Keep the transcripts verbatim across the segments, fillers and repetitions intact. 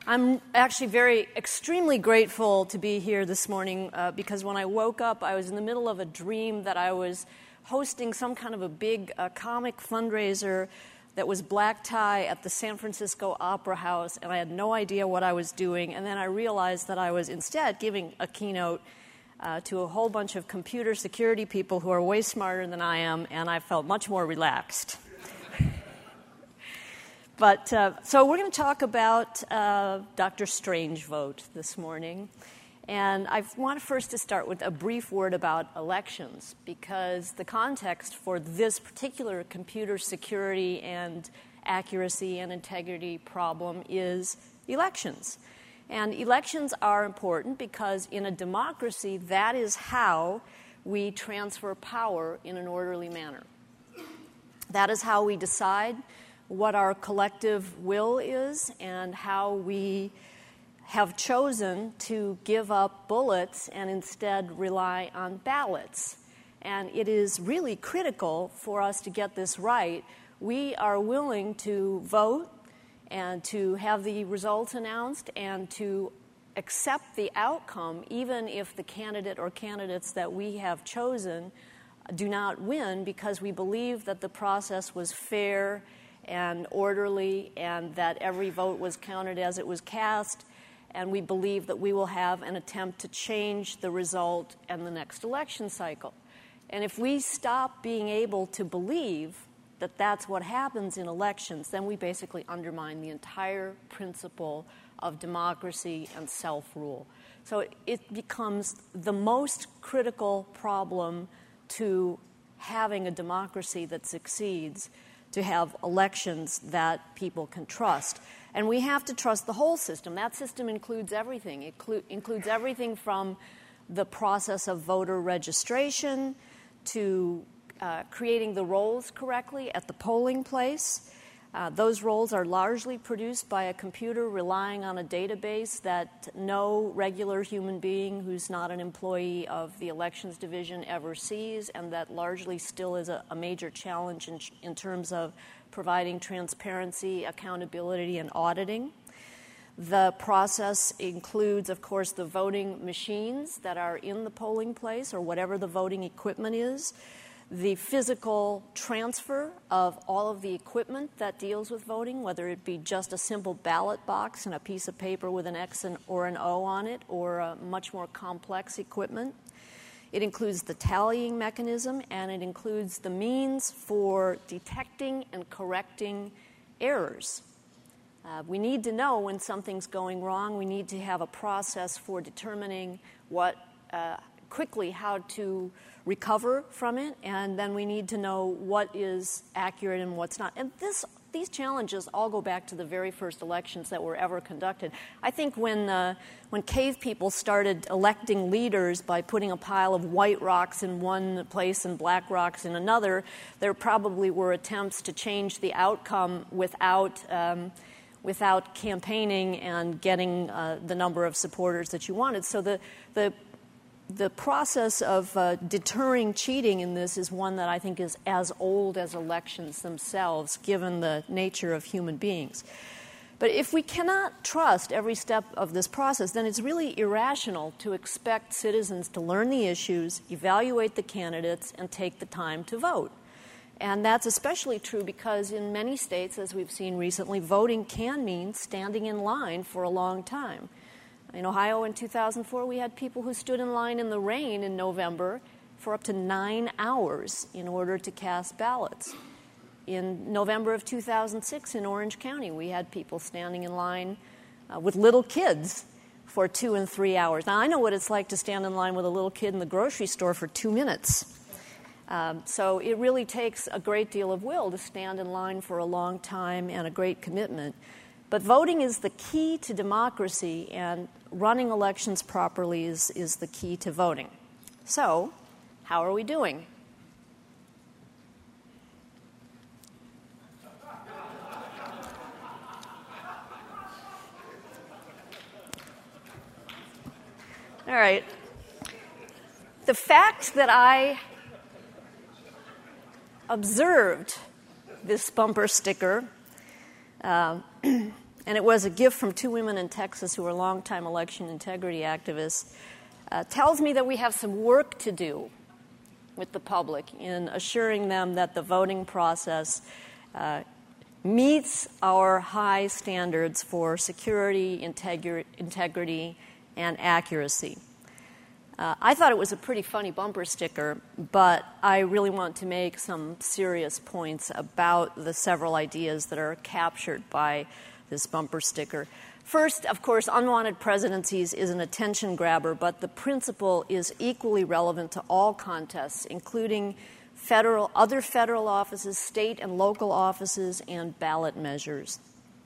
I'm actually very, extremely grateful to be here this morning uh, because when I woke up, I was in the middle of a dream that I was hosting some kind of a big uh, comic fundraiser that was black tie at the San Francisco Opera House, and I had no idea what I was doing. And then I realized that I was instead giving a keynote uh, to a whole bunch of computer security people who are way smarter than I am, and I felt much more relaxed. But uh, so we're going to talk about uh, Doctor Strange vote this morning. And I want first to start with a brief word about elections, because the context for this particular computer security and accuracy and integrity problem is elections. And elections are important because in a democracy, that is how we transfer power in an orderly manner. That is how we decide what our collective will is and how we have chosen to give up bullets and instead rely on ballots. And it is really critical for us to get this right. We are willing to vote and to have the results announced and to accept the outcome even if the candidate or candidates that we have chosen do not win, because we believe that the process was fair and orderly, and that every vote was counted as it was cast, and we believe that we will have an attempt to change the result in the next election cycle. And if we stop being able to believe that that's what happens in elections, then we basically undermine the entire principle of democracy and self-rule. So it becomes the most critical problem to having a democracy that succeeds, to have elections that people can trust. And we have to trust the whole system. That system includes everything. It clu- includes everything from the process of voter registration to uh, creating the rolls correctly at the polling place. Uh, those rolls are largely produced by a computer relying on a database that no regular human being who's not an employee of the elections division ever sees, and that largely still is a, a major challenge in, in terms of providing transparency, accountability, and auditing. The process includes, of course, the voting machines that are in the polling place or whatever the voting equipment is, the physical transfer of all of the equipment that deals with voting, whether it be just a simple ballot box and a piece of paper with an X and, or an O on it, or a much more complex equipment. It includes the tallying mechanism, and it includes the means for detecting and correcting errors. Uh, we need to know when something's going wrong. We need to have a process for determining what uh, quickly how to recover from it, and then we need to know what is accurate and what's not. And this, these challenges all go back to the very first elections that were ever conducted. I think when uh, when cave people started electing leaders by putting a pile of white rocks in one place and black rocks in another, there probably were attempts to change the outcome without um, without campaigning and getting uh, the number of supporters that you wanted. So the the The process of uh, deterring cheating in this is one that I think is as old as elections themselves, given the nature of human beings. But if we cannot trust every step of this process, then it's really irrational to expect citizens to learn the issues, evaluate the candidates, and take the time to vote. And that's especially true because in many states, as we've seen recently, voting can mean standing in line for a long time. In Ohio in two thousand four, we had people who stood in line in the rain in November for up to nine hours in order to cast ballots. In November of two thousand six in Orange County, we had people standing in line uh, with little kids for two and three hours. Now, I know what it's like to stand in line with a little kid in the grocery store for two minutes. Um, so it really takes a great deal of will to stand in line for a long time and a great commitment. But voting is the key to democracy, and running elections properly is, is the key to voting. So, how are we doing? All right. The fact that I observed this bumper sticker uh, and it was a gift from two women in Texas who are longtime election integrity activists, uh, tells me that we have some work to do with the public in assuring them that the voting process uh, meets our high standards for security, integri- integrity, and accuracy. Uh, I thought it was a pretty funny bumper sticker, but I really want to make some serious points about the several ideas that are captured by this bumper sticker. First, of course, unwanted presidencies is an attention grabber, but the principle is equally relevant to all contests, including federal, other federal offices, state and local offices, and ballot measures.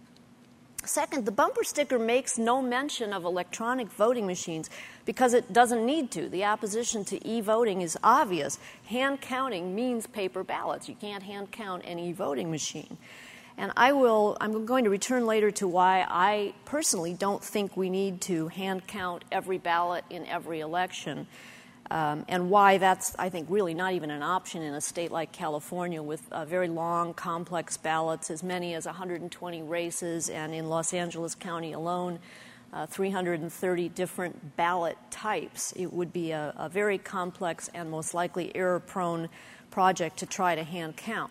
Second, the bumper sticker makes no mention of electronic voting machines because it doesn't need to. The opposition to e-voting is obvious. Hand counting means paper ballots. You can't hand count an e-voting machine. And I will, I'm going to return later to why I personally don't think we need to hand count every ballot in every election. Um, and why that's, I think, really not even an option in a state like California with uh, very long, complex ballots, as many as one hundred twenty races, and in Los Angeles County alone, uh, three hundred thirty different ballot types. It would be a, a very complex and most likely error-prone project to try to hand count.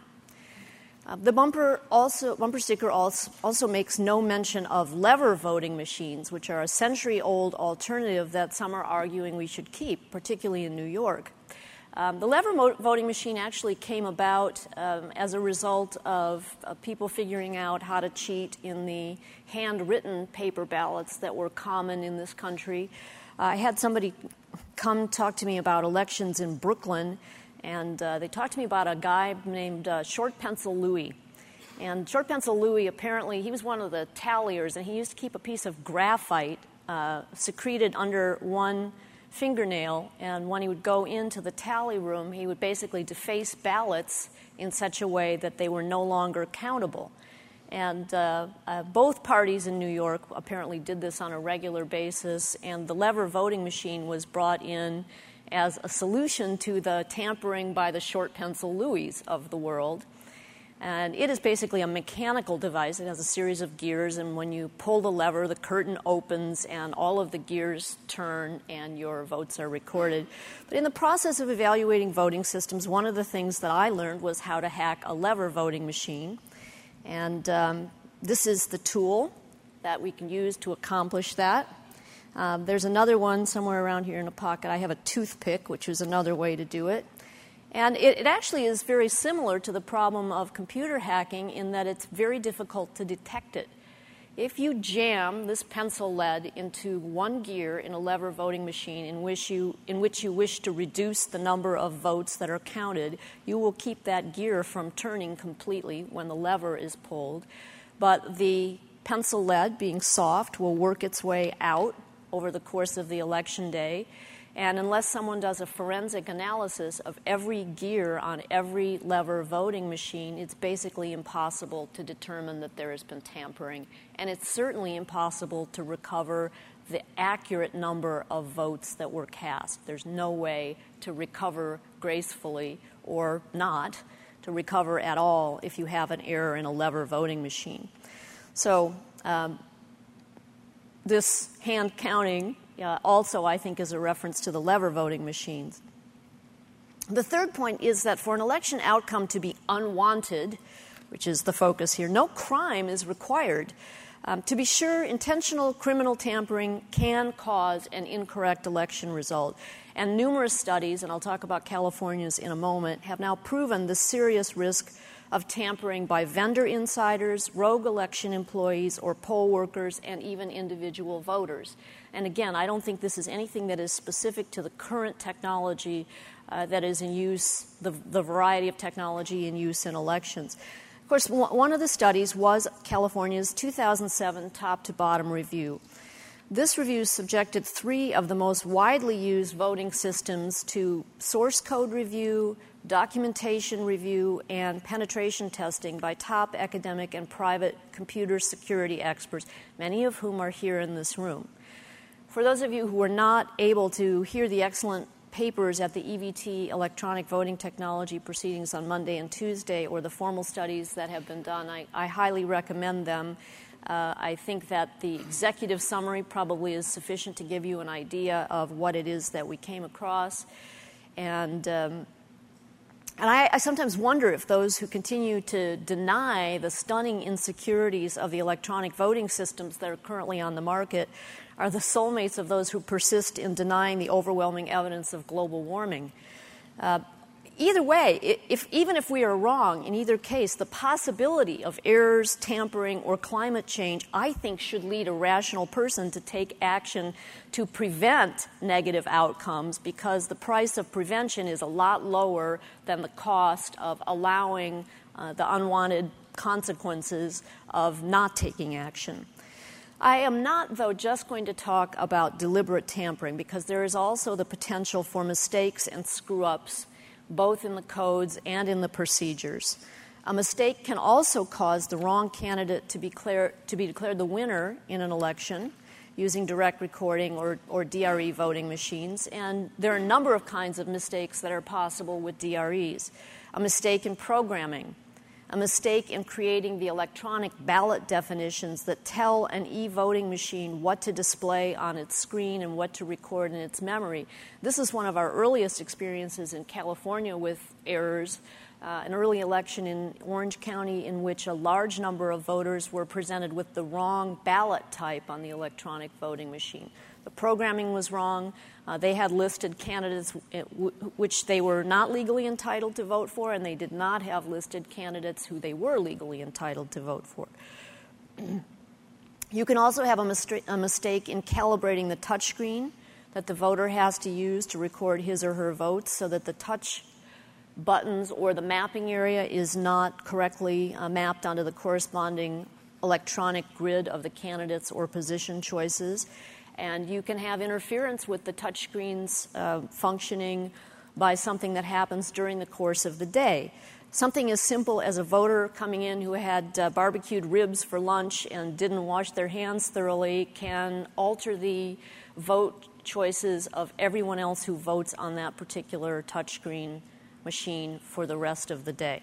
Uh, the bumper also bumper sticker also, also makes no mention of lever voting machines, which are a century-old alternative that some are arguing we should keep, particularly in New York. Um, the lever mo- voting machine actually came about um, as a result of uh, people figuring out how to cheat in the handwritten paper ballots that were common in this country. Uh, I had somebody come talk to me about elections in Brooklyn, and uh, they talked to me about a guy named uh, Short Pencil Louie. And Short Pencil Louie, apparently, he was one of the talliers, and he used to keep a piece of graphite uh, secreted under one fingernail, and when he would go into the tally room, he would basically deface ballots in such a way that they were no longer countable. And uh, uh, both parties in New York apparently did this on a regular basis, and the lever voting machine was brought in as a solution to the tampering by the Short Pencil Louies of the world. And it is basically a mechanical device. It has a series of gears, and when you pull the lever, the curtain opens, and all of the gears turn, and your votes are recorded. But in the process of evaluating voting systems, one of the things that I learned was how to hack a lever voting machine. And um, this is the tool that we can use to accomplish that. Um, there's another one somewhere around here in a pocket. I have a toothpick, which is another way to do it. And it, it actually is very similar to the problem of computer hacking in that it's very difficult to detect it. If you jam this pencil lead into one gear in a lever voting machine in which you, in which you wish to reduce the number of votes that are counted, you will keep that gear from turning completely when the lever is pulled. But the pencil lead, being soft, will work its way out over the course of the election day. And unless someone does a forensic analysis of every gear on every lever voting machine, it's basically impossible to determine that there has been tampering. And it's certainly impossible to recover the accurate number of votes that were cast. There's no way to recover gracefully or not, to recover at all if you have an error in a lever voting machine. So um, this hand counting uh, also, I think, is a reference to the lever voting machines. The third point is that for an election outcome to be unwanted, which is the focus here, no crime is required. Um, to be sure, intentional criminal tampering can cause an incorrect election result. And numerous studies, and I'll talk about California's in a moment, have now proven the serious risk of tampering by vendor insiders, rogue election employees, or poll workers, and even individual voters. And again, I don't think this is anything that is specific to the current technology uh, that is in use, the, the variety of technology in use in elections. Of course, one of the studies was California's two thousand seven top-to-bottom review. This review subjected three of the most widely used voting systems to source code review, documentation review, and penetration testing by top academic and private computer security experts, many of whom are here in this room. For those of you who were not able to hear the excellent papers at the E V T electronic voting technology proceedings on Monday and Tuesday, or the formal studies that have been done, I, I highly recommend them. Uh, I think that the executive summary probably is sufficient to give you an idea of what it is that we came across. And, um, and I, I sometimes wonder if those who continue to deny the stunning insecurities of the electronic voting systems that are currently on the market are the soulmates of those who persist in denying the overwhelming evidence of global warming. Uh, Either way, if, even if we are wrong in either case, the possibility of errors, tampering, or climate change, I think, should lead a rational person to take action to prevent negative outcomes, because the price of prevention is a lot lower than the cost of allowing uh, the unwanted consequences of not taking action. I am not, though, just going to talk about deliberate tampering, because there is also the potential for mistakes and screw-ups both in the codes and in the procedures. A mistake can also cause the wrong candidate to be, clear, to be declared the winner in an election using direct recording or, or D R E voting machines. And there are a number of kinds of mistakes that are possible with D R Es. A mistake in programming, a mistake in creating the electronic ballot definitions that tell an e-voting machine what to display on its screen and what to record in its memory. This is one of our earliest experiences in California with errors. Uh, an early election in Orange County in which a large number of voters were presented with the wrong ballot type on the electronic voting machine. The programming was wrong. Uh, they had listed candidates w- which they were not legally entitled to vote for, and they did not have listed candidates who they were legally entitled to vote for. You can also have a, mistra- a mistake in calibrating the touchscreen that the voter has to use to record his or her votes, so that the touch buttons or the mapping area is not correctly uh, mapped onto the corresponding electronic grid of the candidates or position choices. And you can have interference with the touchscreens uh, functioning by something that happens during the course of the day. Something as simple as a voter coming in who had uh, barbecued ribs for lunch and didn't wash their hands thoroughly can alter the vote choices of everyone else who votes on that particular touchscreen machine for the rest of the day.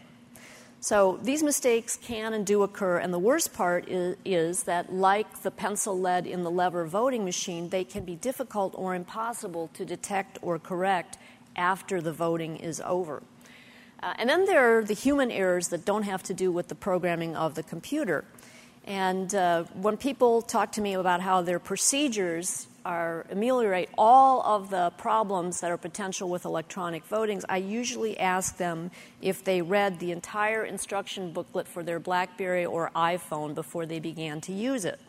So these mistakes can and do occur, and the worst part is, is that, like the pencil lead in the lever voting machine, they can be difficult or impossible to detect or correct after the voting is over. Uh, and then there are the human errors that don't have to do with the programming of the computer. And uh, when people talk to me about how their procedures are ameliorate all of the problems that are potential with electronic voting, I usually ask them if they read the entire instruction booklet for their BlackBerry or iPhone before they began to use it.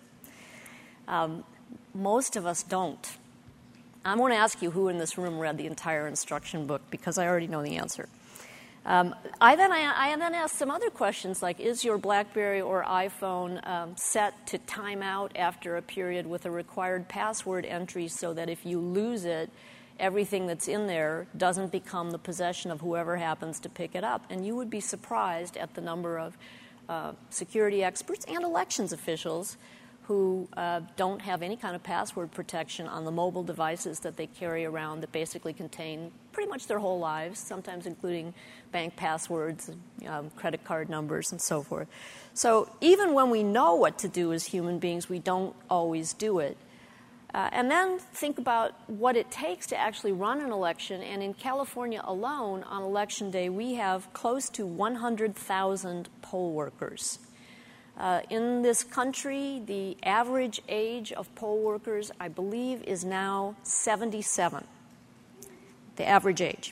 Um, most of us don't. I'm going to ask you who in this room read the entire instruction book, because I already know the answer. Um, I then I, I then ask some other questions, like, is your BlackBerry or iPhone um, set to time out after a period with a required password entry, so that if you lose it, everything that's in there doesn't become the possession of whoever happens to pick it up? And you would be surprised at the number of uh, security experts and elections officials who uh, don't have any kind of password protection on the mobile devices that they carry around that basically contain pretty much their whole lives, sometimes including bank passwords, um, credit card numbers, and so forth. So even when we know what to do as human beings, we don't always do it. Uh, and then think about what it takes to actually run an election. And in California alone, on Election Day, we have close to one hundred thousand poll workers. Uh, in this country, the average age of poll workers, I believe, is now seventy-seven, the average age.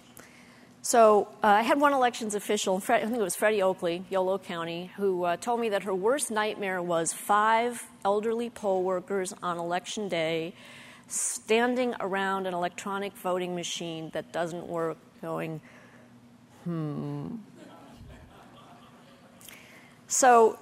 So uh, I had one elections official, I think it was Freddie Oakley, Yolo County, who uh, told me that her worst nightmare was five elderly poll workers on Election Day standing around an electronic voting machine that doesn't work, going, hmm. So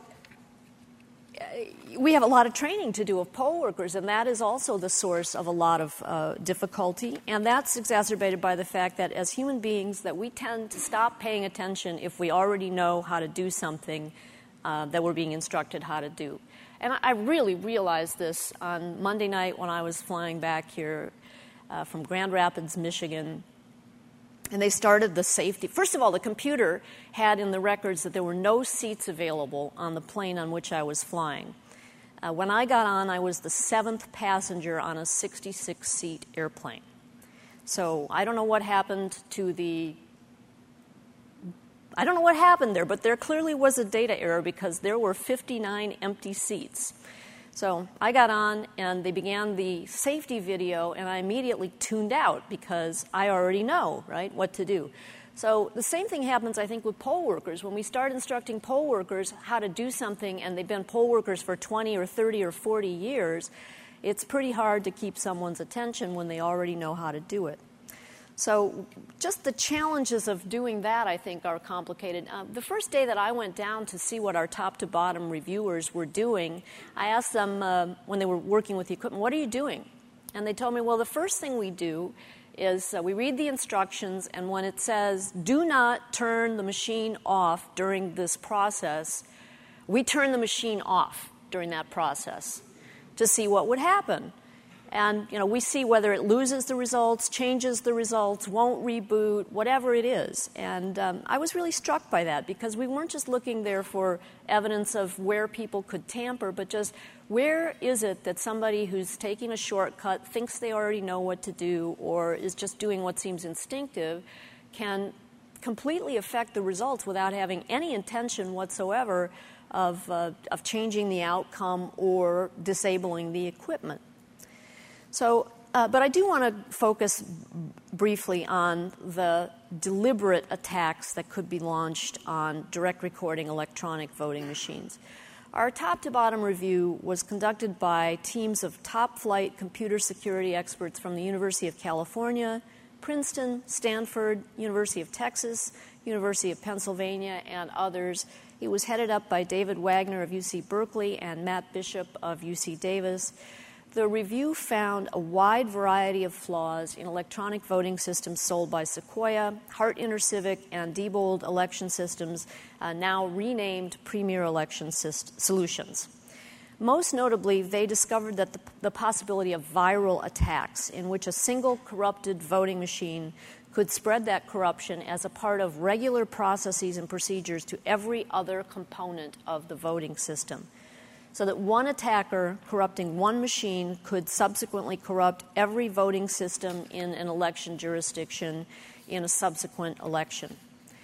we have a lot of training to do of poll workers, and that is also the source of a lot of uh, difficulty. And that's exacerbated by the fact that as human beings that we tend to stop paying attention if we already know how to do something uh, that we're being instructed how to do. And I really realized this on Monday night when I was flying back here uh, from Grand Rapids, Michigan. And they started the safety. First of all, the computer had in the records that there were no seats available on the plane on which I was flying. Uh, when I got on, I was the seventh passenger on a sixty-six seat airplane. So I don't know what happened to the, I don't know what happened there, but there clearly was a data error because there were fifty-nine empty seats. So I got on, and they began the safety video, and I immediately tuned out because I already know, right, what to do. So the same thing happens, I think, with poll workers. When we start instructing poll workers how to do something, and they've been poll workers for twenty or thirty or forty years, it's pretty hard to keep someone's attention when they already know how to do it. So just the challenges of doing that, I think, are complicated. Uh, the first day that I went down to see what our top-to-bottom reviewers were doing, I asked them uh, when they were working with the equipment, what are you doing? And they told me, well, the first thing we do is uh, we read the instructions, and when it says, do not turn the machine off during this process, we turn the machine off during that process to see what would happen. And, you know, we see whether it loses the results, changes the results, won't reboot, whatever it is. And um, I was really struck by that because we weren't just looking there for evidence of where people could tamper, but just where is it that somebody who's taking a shortcut, thinks they already know what to do, or is just doing what seems instinctive, can completely affect the results without having any intention whatsoever of, uh, of changing the outcome or disabling the equipment. So, uh, but I do want to focus briefly on the deliberate attacks that could be launched on direct recording electronic voting machines. Our top-to-bottom review was conducted by teams of top-flight computer security experts from the University of California, Princeton, Stanford, University of Texas, University of Pennsylvania, and others. It was headed up by David Wagner of U C Berkeley and Matt Bishop of U C Davis. The review found a wide variety of flaws in electronic voting systems sold by Sequoia, Hart InterCivic, and Diebold Election Systems, uh, now renamed Premier Election Syst- Solutions. Most notably, they discovered that the, the possibility of viral attacks in which a single corrupted voting machine could spread that corruption as a part of regular processes and procedures to every other component of the voting system. So that one attacker corrupting one machine could subsequently corrupt every voting system in an election jurisdiction in a subsequent election.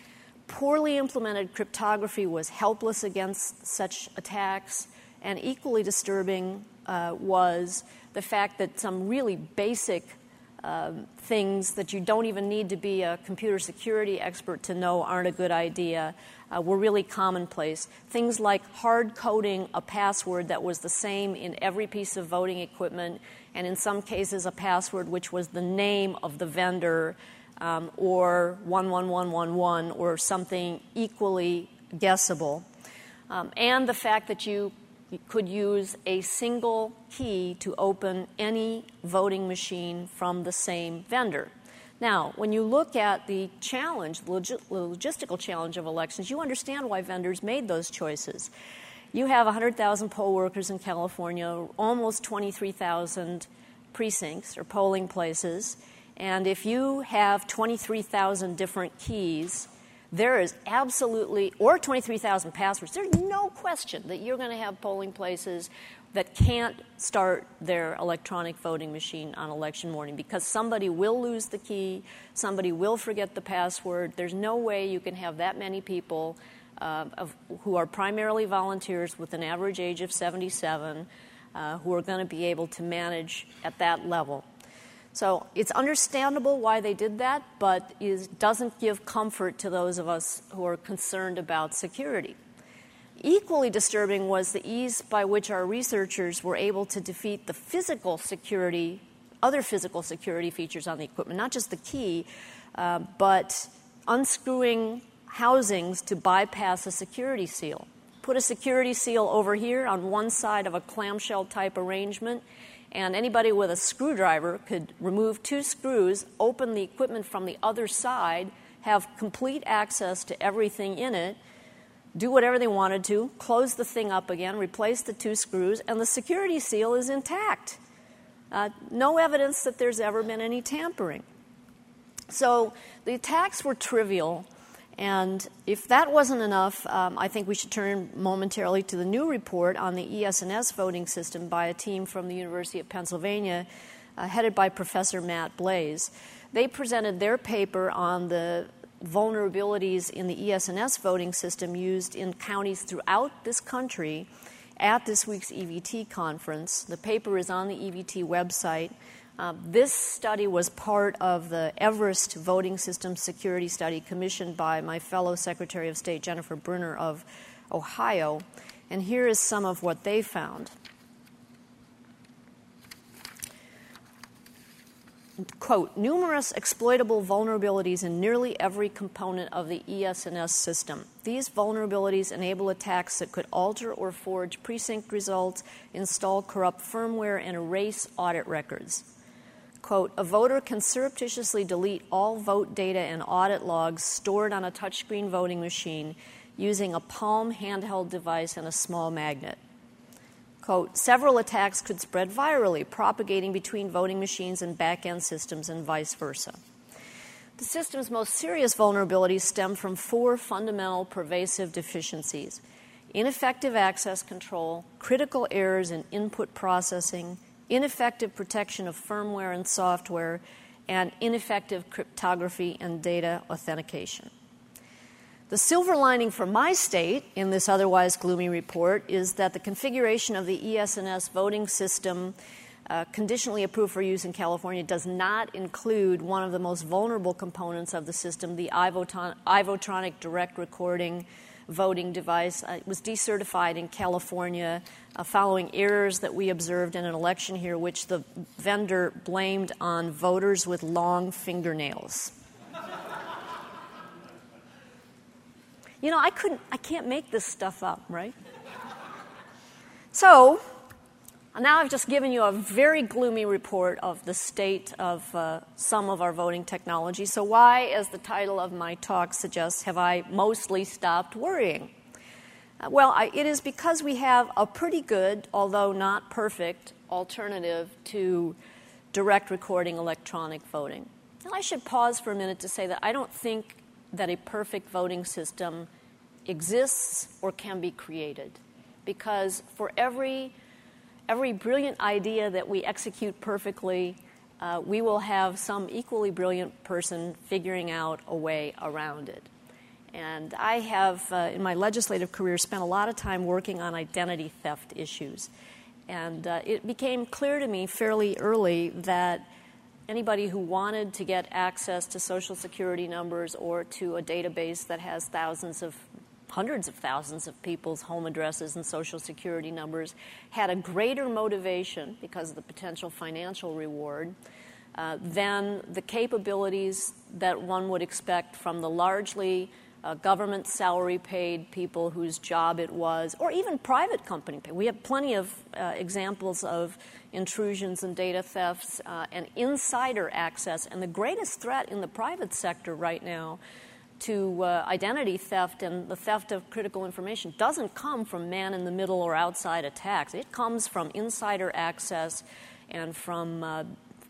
Poorly implemented cryptography was helpless against such attacks, and equally disturbing uh, was the fact that some really basic uh, things that you don't even need to be a computer security expert to know aren't a good idea Uh, were really commonplace. Things like hard-coding a password that was the same in every piece of voting equipment, and in some cases a password which was the name of the vendor, um, or one one one one one, or something equally guessable. Um, and the fact that you could use a single key to open any voting machine from the same vendor. Now, when you look at the challenge, the log- logistical challenge of elections, you understand why vendors made those choices. You have one hundred thousand poll workers in California, almost twenty-three thousand precincts or polling places, and if you have twenty-three thousand different keys, there is absolutely, or twenty-three thousand passwords, there's no question that you're going to have polling places that can't start their electronic voting machine on election morning because somebody will lose the key, somebody will forget the password. There's no way you can have that many people uh, of, who are primarily volunteers with an average age of seventy-seven uh, who are going to be able to manage at that level. So it's understandable why they did that, but it doesn't give comfort to those of us who are concerned about security. Equally disturbing was the ease by which our researchers were able to defeat the physical security, other physical security features on the equipment, not just the key, uh, but unscrewing housings to bypass a security seal. Put a security seal over here on one side of a clamshell type arrangement, and anybody with a screwdriver could remove two screws, open the equipment from the other side, have complete access to everything in it, do whatever they wanted to, close the thing up again, replace the two screws, and the security seal is intact. Uh, no evidence that there's ever been any tampering. So the attacks were trivial, And if that wasn't enough, um, I think we should turn momentarily to the new report on the E S N S voting system by a team from the University of Pennsylvania, uh, headed by Professor Matt Blaze. They presented their paper on the vulnerabilities in the E S N S voting system used in counties throughout this country at this week's E V T conference. The paper is on the E V T website. Uh, this study was part of the Everest Voting System Security Study commissioned by my fellow Secretary of State Jennifer Brunner of Ohio. And here is some of what they found. Quote, numerous exploitable vulnerabilities in nearly every component of the E S N S system. These vulnerabilities enable attacks that could alter or forge precinct results, install corrupt firmware, and erase audit records. Quote, a voter can surreptitiously delete all vote data and audit logs stored on a touchscreen voting machine using a Palm handheld device and a small magnet. Quote, several attacks could spread virally, propagating between voting machines and back-end systems and vice versa. The system's most serious vulnerabilities stem from four fundamental pervasive deficiencies: ineffective access control, critical errors in input processing, ineffective protection of firmware and software, and ineffective cryptography and data authentication. The silver lining for my state in this otherwise gloomy report is that the configuration of the E S N S voting system uh, conditionally approved for use in California does not include one of the most vulnerable components of the system, the Ivoton- Ivotronic direct recording voting device. Uh, it was decertified in California uh, following errors that we observed in an election here, which the vendor blamed on voters with long fingernails. You know, I couldn't, I can't make this stuff up, right? So, now I've just given you a very gloomy report of the state of uh, some of our voting technology. So why, as the title of my talk suggests, have I mostly stopped worrying? Uh, well, I, it is because we have a pretty good, although not perfect, alternative to direct recording electronic voting. Now, I should pause for a minute to say that I don't think that a perfect voting system exists or can be created, because for every every brilliant idea that we execute perfectly, uh, we will have some equally brilliant person figuring out a way around it. And I have, uh, in my legislative career, spent a lot of time working on identity theft issues. And uh, it became clear to me fairly early that anybody who wanted to get access to Social Security numbers or to a database that has thousands of, hundreds of thousands of people's home addresses and Social Security numbers had a greater motivation, because of the potential financial reward, uh, than the capabilities that one would expect from the largely uh, government salary-paid people whose job it was, or even private company pay. We have plenty of uh, examples of intrusions and data thefts uh, and insider access. And the greatest threat in the private sector right now to uh, identity theft and the theft of critical information doesn't come from man-in-the-middle or outside attacks. It comes from insider access and from uh,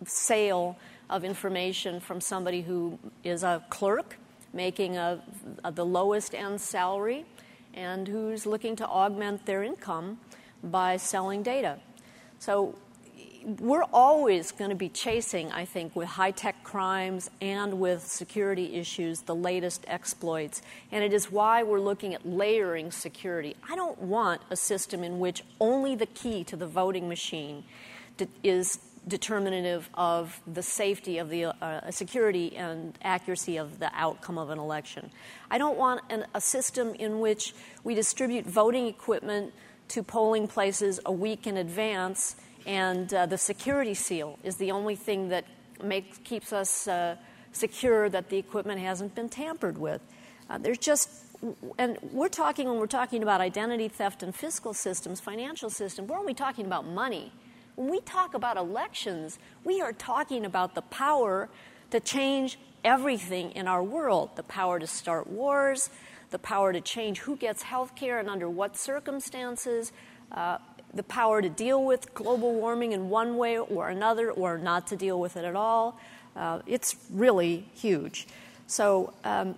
sale of information from somebody who is a clerk making a, a, the lowest end salary and who's looking to augment their income by selling data. So we're always going to be chasing, I think, with high-tech crimes and with security issues, the latest exploits. And it is why we're looking at layering security. I don't want a system in which only the key to the voting machine de- is determinative of the safety of the uh, security and accuracy of the outcome of an election. I don't want an, a system in which we distribute voting equipment to polling places a week in advance, and uh, the security seal is the only thing that makes, keeps us uh, secure that the equipment hasn't been tampered with. Uh, there's just, and we're talking, when we're talking about identity theft and fiscal systems, financial systems, we're only talking about money. When we talk about elections, we are talking about the power to change everything in our world, the power to start wars, the power to change who gets health care and under what circumstances, uh, the power to deal with global warming in one way or another, or not to deal with it at all. Uh, it's really huge. So um,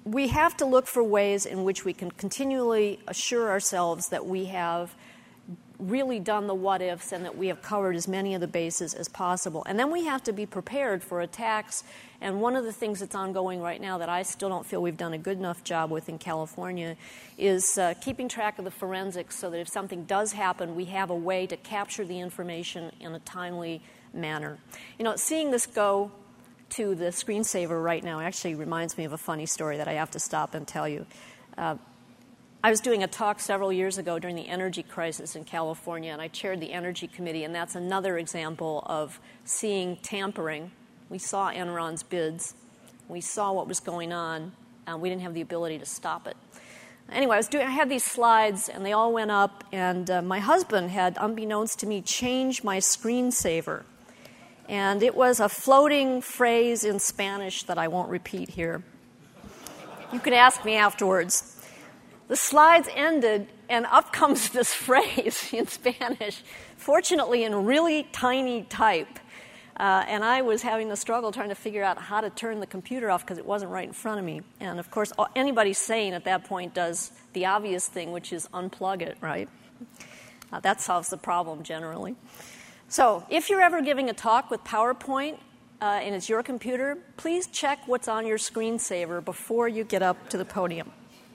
we have to look for ways in which we can continually assure ourselves that we have really done the what-ifs and that we have covered as many of the bases as possible. And then we have to be prepared for attacks. And one of the things that's ongoing right now that I still don't feel we've done a good enough job with in California is uh, keeping track of the forensics so that if something does happen, we have a way to capture the information in a timely manner. You know, seeing this go to the screensaver right now actually reminds me of a funny story that I have to stop and tell you. Uh, I was doing a talk several years ago during the energy crisis in California, and I chaired the Energy Committee, and that's another example of seeing tampering. We saw Enron's bids. We saw what was going on, and we didn't have the ability to stop it. Anyway, I was doing. I had these slides, and they all went up, and uh, my husband had, unbeknownst to me, changed my screensaver. And it was a floating phrase in Spanish that I won't repeat here. You can ask me afterwards. The slides ended, and up comes this phrase in Spanish, fortunately in really tiny type. Uh, and I was having a struggle trying to figure out how to turn the computer off because it wasn't right in front of me. And, of course, anybody sane at that point does the obvious thing, which is unplug it, right? Uh, that solves the problem generally. So if you're ever giving a talk with PowerPoint uh, and it's your computer, please check what's on your screensaver before you get up to the podium.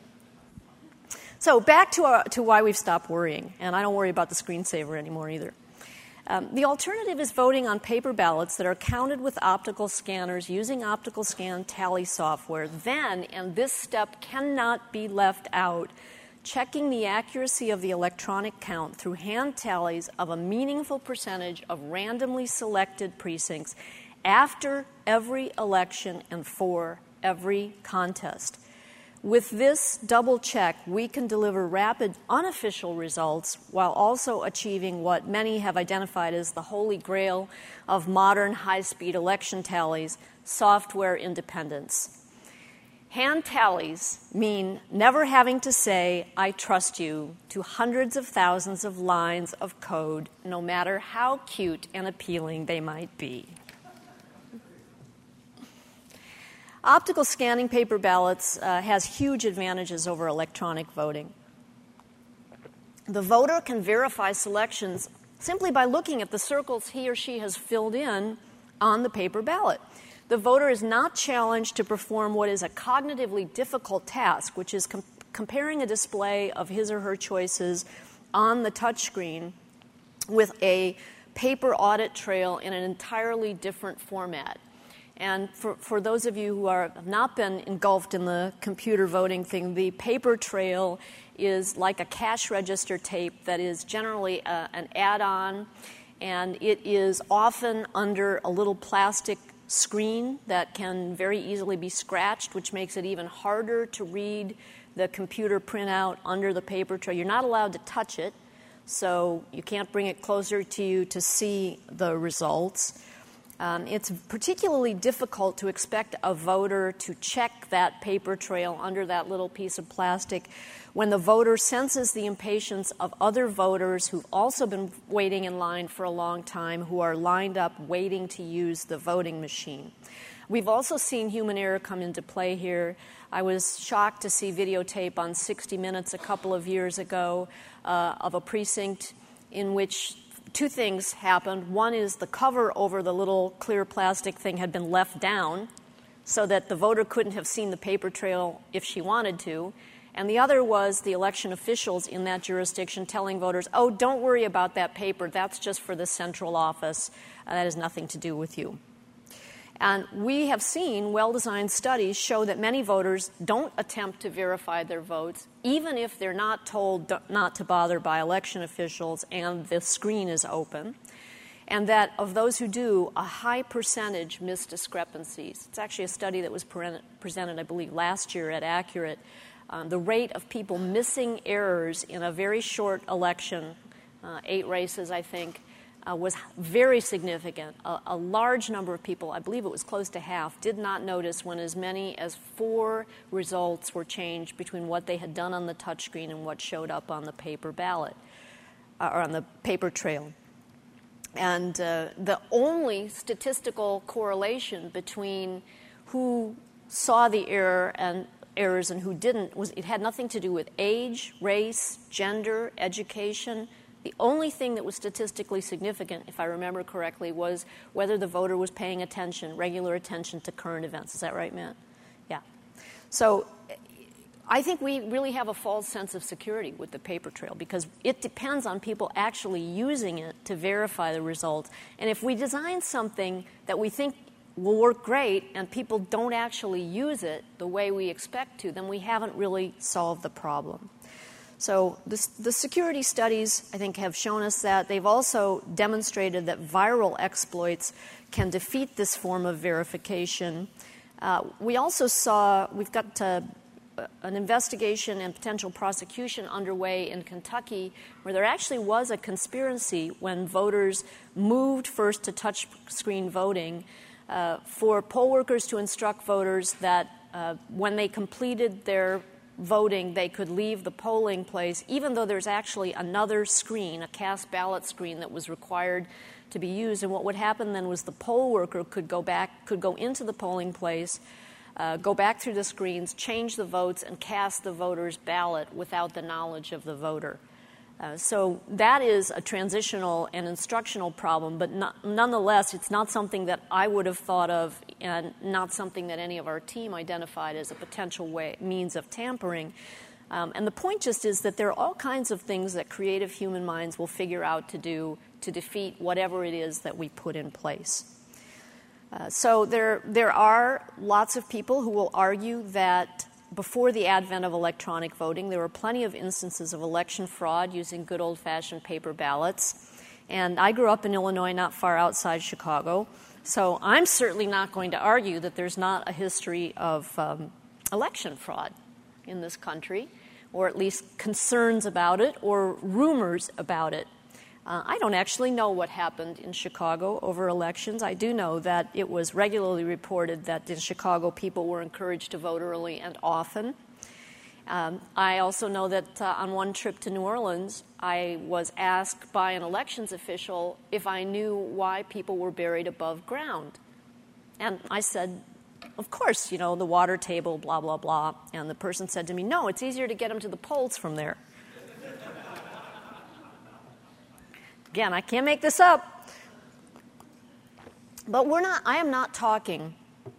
So back to, our, to why we've stopped worrying, and I don't worry about the screensaver anymore either. Um, the alternative is voting on paper ballots that are counted with optical scanners using optical scan tally software. Then, and this step cannot be left out, checking the accuracy of the electronic count through hand tallies of a meaningful percentage of randomly selected precincts after every election and for every contest. With this double check, we can deliver rapid, unofficial results while also achieving what many have identified as the holy grail of modern high-speed election tallies, software independence. Hand tallies mean never having to say, I trust you, to hundreds of thousands of lines of code, no matter how cute and appealing they might be. Optical scanning paper ballots uh, has huge advantages over electronic voting. The voter can verify selections simply by looking at the circles he or she has filled in on the paper ballot. The voter is not challenged to perform what is a cognitively difficult task, which is com- comparing a display of his or her choices on the touchscreen with a paper audit trail in an entirely different format. And for, for those of you who are, have not been engulfed in the computer voting thing, the paper trail is like a cash register tape that is generally a, an add-on, and it is often under a little plastic screen that can very easily be scratched, which makes it even harder to read the computer printout under the paper trail. You're not allowed to touch it, so you can't bring it closer to you to see the results. Um, it's particularly difficult to expect a voter to check that paper trail under that little piece of plastic when the voter senses the impatience of other voters who've also been waiting in line for a long time, who are lined up waiting to use the voting machine. We've also seen human error come into play here. I was shocked to see videotape on sixty minutes a couple of years ago uh, of a precinct in which two things happened. One is the cover over the little clear plastic thing had been left down so that the voter couldn't have seen the paper trail if she wanted to. And the other was the election officials in that jurisdiction telling voters, oh, don't worry about that paper. That's just for the central office. Uh, that has nothing to do with you. And we have seen well-designed studies show that many voters don't attempt to verify their votes, even if they're not told not to bother by election officials and the screen is open, and that of those who do, a high percentage miss discrepancies. It's actually a study that was pre- presented, I believe, last year at Accurate. Um, the rate of people missing errors in a very short election, uh, eight races, I think, Uh, was very significant. A, a large number of people, I believe it was close to half, did not notice when as many as four results were changed between what they had done on the touchscreen and what showed up on the paper ballot, uh, or on the paper trail. And uh, the only statistical correlation between who saw the error and errors and who didn't, was it had nothing to do with age, race, gender, education. The only thing that was statistically significant, if I remember correctly, was whether the voter was paying attention, regular attention to current events. Is that right, Matt? Yeah. So I think we really have a false sense of security with the paper trail because it depends on people actually using it to verify the results. And if we design something that we think will work great and people don't actually use it the way we expect to, then we haven't really solved the problem. So this, the security studies, I think, have shown us that. They've also demonstrated that viral exploits can defeat this form of verification. Uh, we also saw, we've got uh, an investigation and potential prosecution underway in Kentucky where there actually was a conspiracy when voters moved first to touchscreen voting uh, for poll workers to instruct voters that uh, when they completed their voting, they could leave the polling place, even though there's actually another screen, a cast ballot screen that was required to be used. And what would happen then was the poll worker could go back, could go into the polling place, uh, go back through the screens, change the votes, and cast the voter's ballot without the knowledge of the voter. Uh, so that is a transitional and instructional problem, but not, nonetheless, it's not something that I would have thought of and not something that any of our team identified as a potential way, means of tampering. Um, and the point just is that there are all kinds of things that creative human minds will figure out to do to defeat whatever it is that we put in place. Uh, so there, there are lots of people who will argue that before the advent of electronic voting, there were plenty of instances of election fraud using good old-fashioned paper ballots. And I grew up in Illinois, not far outside Chicago, so I'm certainly not going to argue that there's not a history of um, election fraud in this country, or at least concerns about it or rumors about it. Uh, I don't actually know what happened in Chicago over elections. I do know that it was regularly reported that in Chicago people were encouraged to vote early and often. Um, I also know that uh, on one trip to New Orleans, I was asked by an elections official if I knew why people were buried above ground. And I said, of course, you know, the water table, blah, blah, blah. And the person said to me, no, it's easier to get them to the polls from there. Again, I can't make this up. But we're not, I am not talking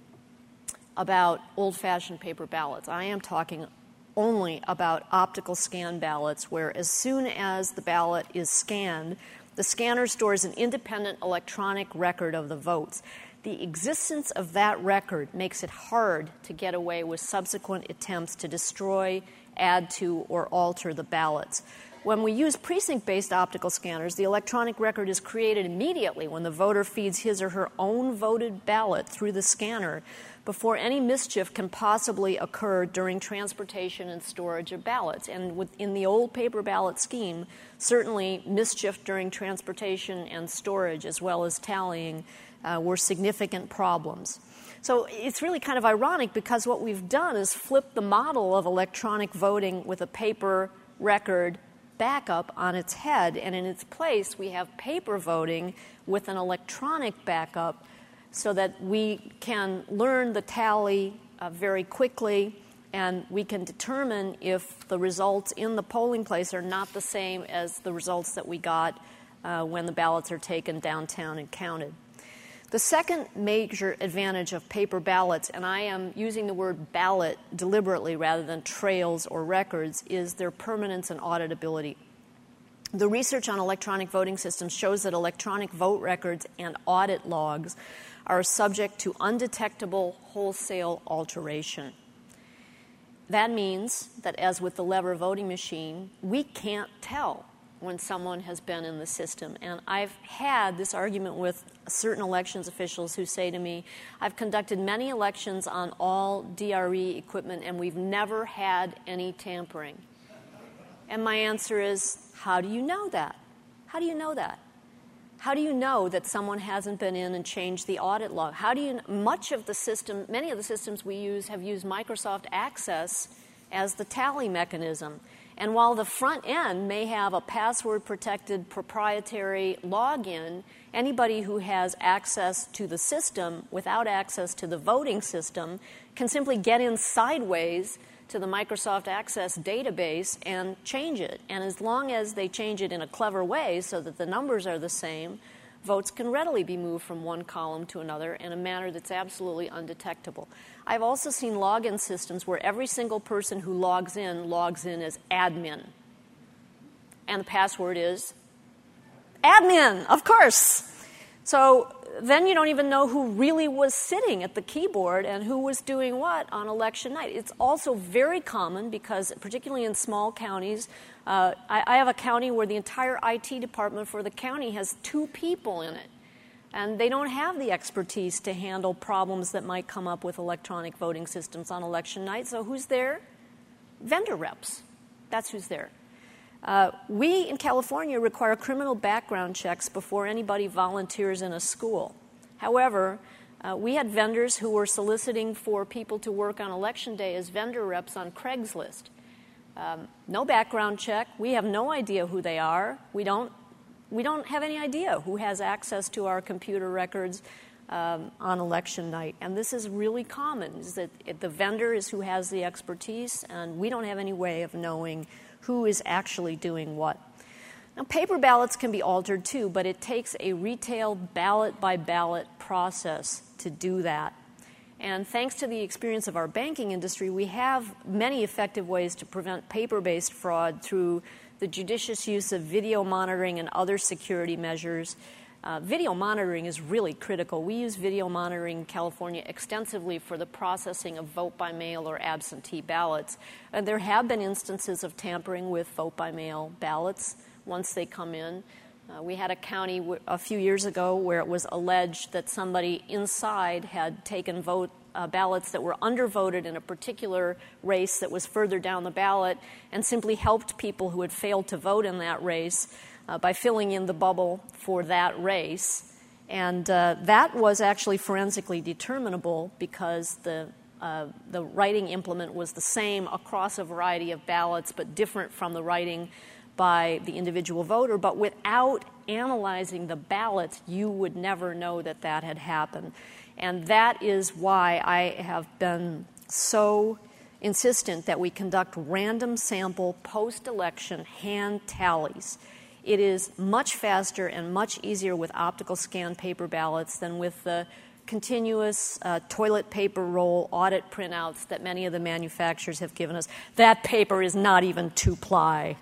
about old-fashioned paper ballots. I am talking only about optical scan ballots where as soon as the ballot is scanned, the scanner stores an independent electronic record of the votes. The existence of that record makes it hard to get away with subsequent attempts to destroy, add to, or alter the ballots. When we use precinct-based optical scanners, the electronic record is created immediately when the voter feeds his or her own voted ballot through the scanner before any mischief can possibly occur during transportation and storage of ballots. And within the old paper ballot scheme, certainly mischief during transportation and storage as well as tallying uh, were significant problems. So it's really kind of ironic because what we've done is flip the model of electronic voting with a paper record backup on its head, and in its place we have paper voting with an electronic backup so that we can learn the tally uh, very quickly and we can determine if the results in the polling place are not the same as the results that we got uh, when the ballots are taken downtown and counted. The second major advantage of paper ballots, and I am using the word ballot deliberately rather than trails or records, is their permanence and auditability. The research on electronic voting systems shows that electronic vote records and audit logs are subject to undetectable wholesale alteration. That means that, as with the lever voting machine, we can't tell when someone has been in the system. And I've had this argument with certain elections officials who say to me, I've conducted many elections on all D R E equipment and we've never had any tampering. And my answer is, how do you know that? How do you know that? How do you know that someone hasn't been in and changed the audit log? How do you, much of the system, many of the systems we use have used Microsoft Access as the tally mechanism. And while the front end may have a password-protected proprietary login, anybody who has access to the system without access to the voting system can simply get in sideways to the Microsoft Access database and change it. And as long as they change it in a clever way so that the numbers are the same, votes can readily be moved from one column to another in a manner that's absolutely undetectable. I've also seen login systems where every single person who logs in logs in as admin. And the password is admin, of course. So then you don't even know who really was sitting at the keyboard and who was doing what on election night. It's also very common because, particularly in small counties, uh, I, I have a county where the entire I T department for the county has two people in it. And they don't have the expertise to handle problems that might come up with electronic voting systems on election night. So who's there? Vendor reps. That's who's there. Uh, we in California require criminal background checks before anybody volunteers in a school. However, uh, we had vendors who were soliciting for people to work on election day as vendor reps on Craigslist. Um, no background check. We have no idea who they are. We don't, we don't have any idea who has access to our computer records um, on election night. And this is really common, is that it, the vendor is who has the expertise, and we don't have any way of knowing who is actually doing what. Now, paper ballots can be altered too, but it takes a retail ballot-by-ballot process to do that. And thanks to the experience of our banking industry, we have many effective ways to prevent paper-based fraud through the judicious use of video monitoring and other security measures. Uh, video monitoring is really critical. We use video monitoring in California extensively for the processing of vote-by-mail or absentee ballots. And there have been instances of tampering with vote-by-mail ballots once they come in. Uh, we had a county w- a few years ago where it was alleged that somebody inside had taken vote uh, ballots that were undervoted in a particular race that was further down the ballot and simply helped people who had failed to vote in that race Uh, by filling in the bubble for that race. And uh, that was actually forensically determinable because the, uh, the writing implement was the same across a variety of ballots but different from the writing by the individual voter. But without analyzing the ballots, you would never know that that had happened. And that is why I have been so insistent that we conduct random sample post-election hand tallies. It is much faster and much easier with optical scan paper ballots than with the continuous uh, toilet paper roll audit printouts that many of the manufacturers have given us. That paper is not even two-ply.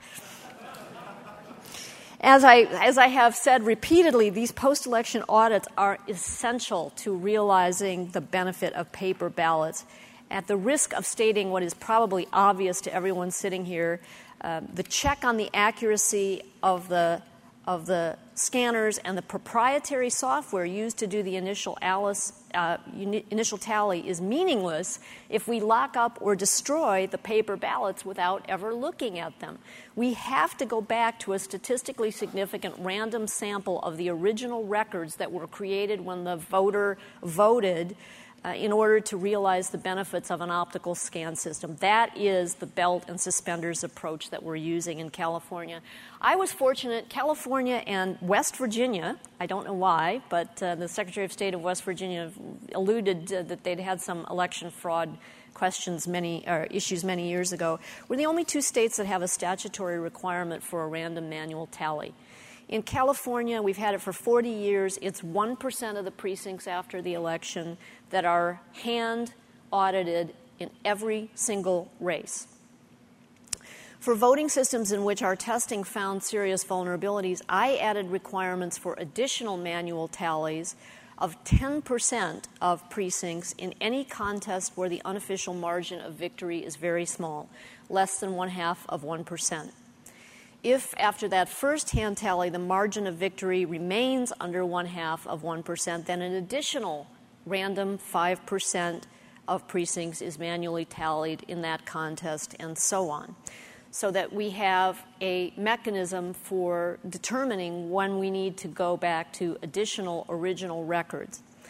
As I, as I have said repeatedly, these post-election audits are essential to realizing the benefit of paper ballots. At the risk of stating what is probably obvious to everyone sitting here, Uh, the check on the accuracy of the of the scanners and the proprietary software used to do the initial Alice, uh, uni- initial tally is meaningless if we lock up or destroy the paper ballots without ever looking at them. We have to go back to a statistically significant random sample of the original records that were created when the voter voted Uh, in order to realize the benefits of an optical scan system. That is the belt and suspenders approach that we're using in California. I was fortunate, California and West Virginia, I don't know why, but uh, the Secretary of State of West Virginia alluded uh, that they'd had some election fraud questions many, or issues many years ago, were the only two states that have a statutory requirement for a random manual tally. In California, we've had it for forty years. It's one percent of the precincts after the election that are hand audited in every single race. For voting systems in which our testing found serious vulnerabilities, I added requirements for additional manual tallies of ten percent of precincts in any contest where the unofficial margin of victory is very small, less than one half of one percent. If, after that first hand tally, the margin of victory remains under one half of one percent, then an additional random five percent of precincts is manually tallied in that contest, and so on, so that we have a mechanism for determining when we need to go back to additional original records.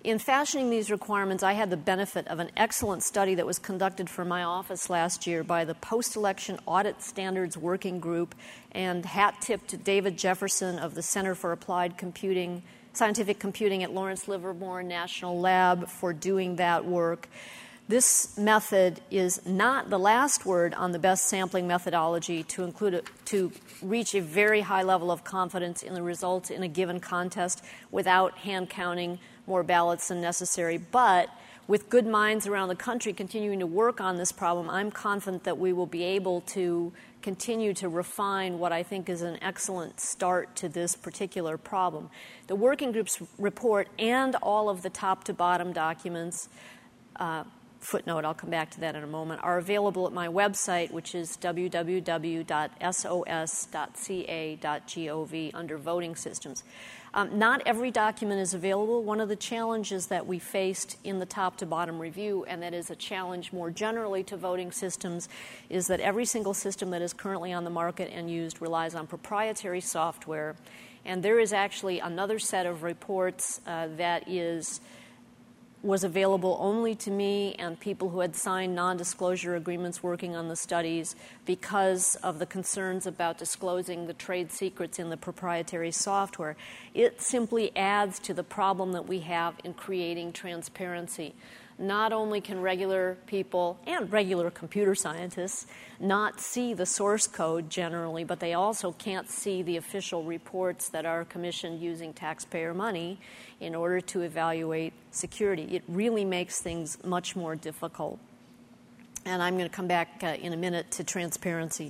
in fashioning these requirements, I had the benefit of an excellent study that was conducted for my office last year by the Post-Election Audit Standards Working Group, and hat tip to David Jefferson of the Center for Applied Computing, Scientific Computing at Lawrence Livermore National Lab for doing that work. This method is not the last word on the best sampling methodology to include a, to reach a very high level of confidence in the results in a given contest without hand counting more ballots than necessary. But with good minds around the country continuing to work on this problem, I'm confident that we will be able to continue to refine what I think is an excellent start to this particular problem. The working group's report and all of the top-to-bottom documents, uh, footnote, I'll come back to that in a moment, are available at my website, which is w w w dot s o s dot c a dot gov under voting systems. Um, not every document is available. One of the challenges that we faced in the top-to-bottom review, and that is a challenge more generally to voting systems, is that every single system that is currently on the market and used relies on proprietary software. And there is actually another set of reports uh, that is was available only to me and people who had signed non-disclosure agreements working on the studies because of the concerns about disclosing the trade secrets in the proprietary software. It simply adds to the problem that we have in creating transparency. Not only can regular people and regular computer scientists not see the source code generally, but they also can't see the official reports that are commissioned using taxpayer money in order to evaluate security. It really makes things much more difficult. And I'm going to come back uh, in a minute to transparency.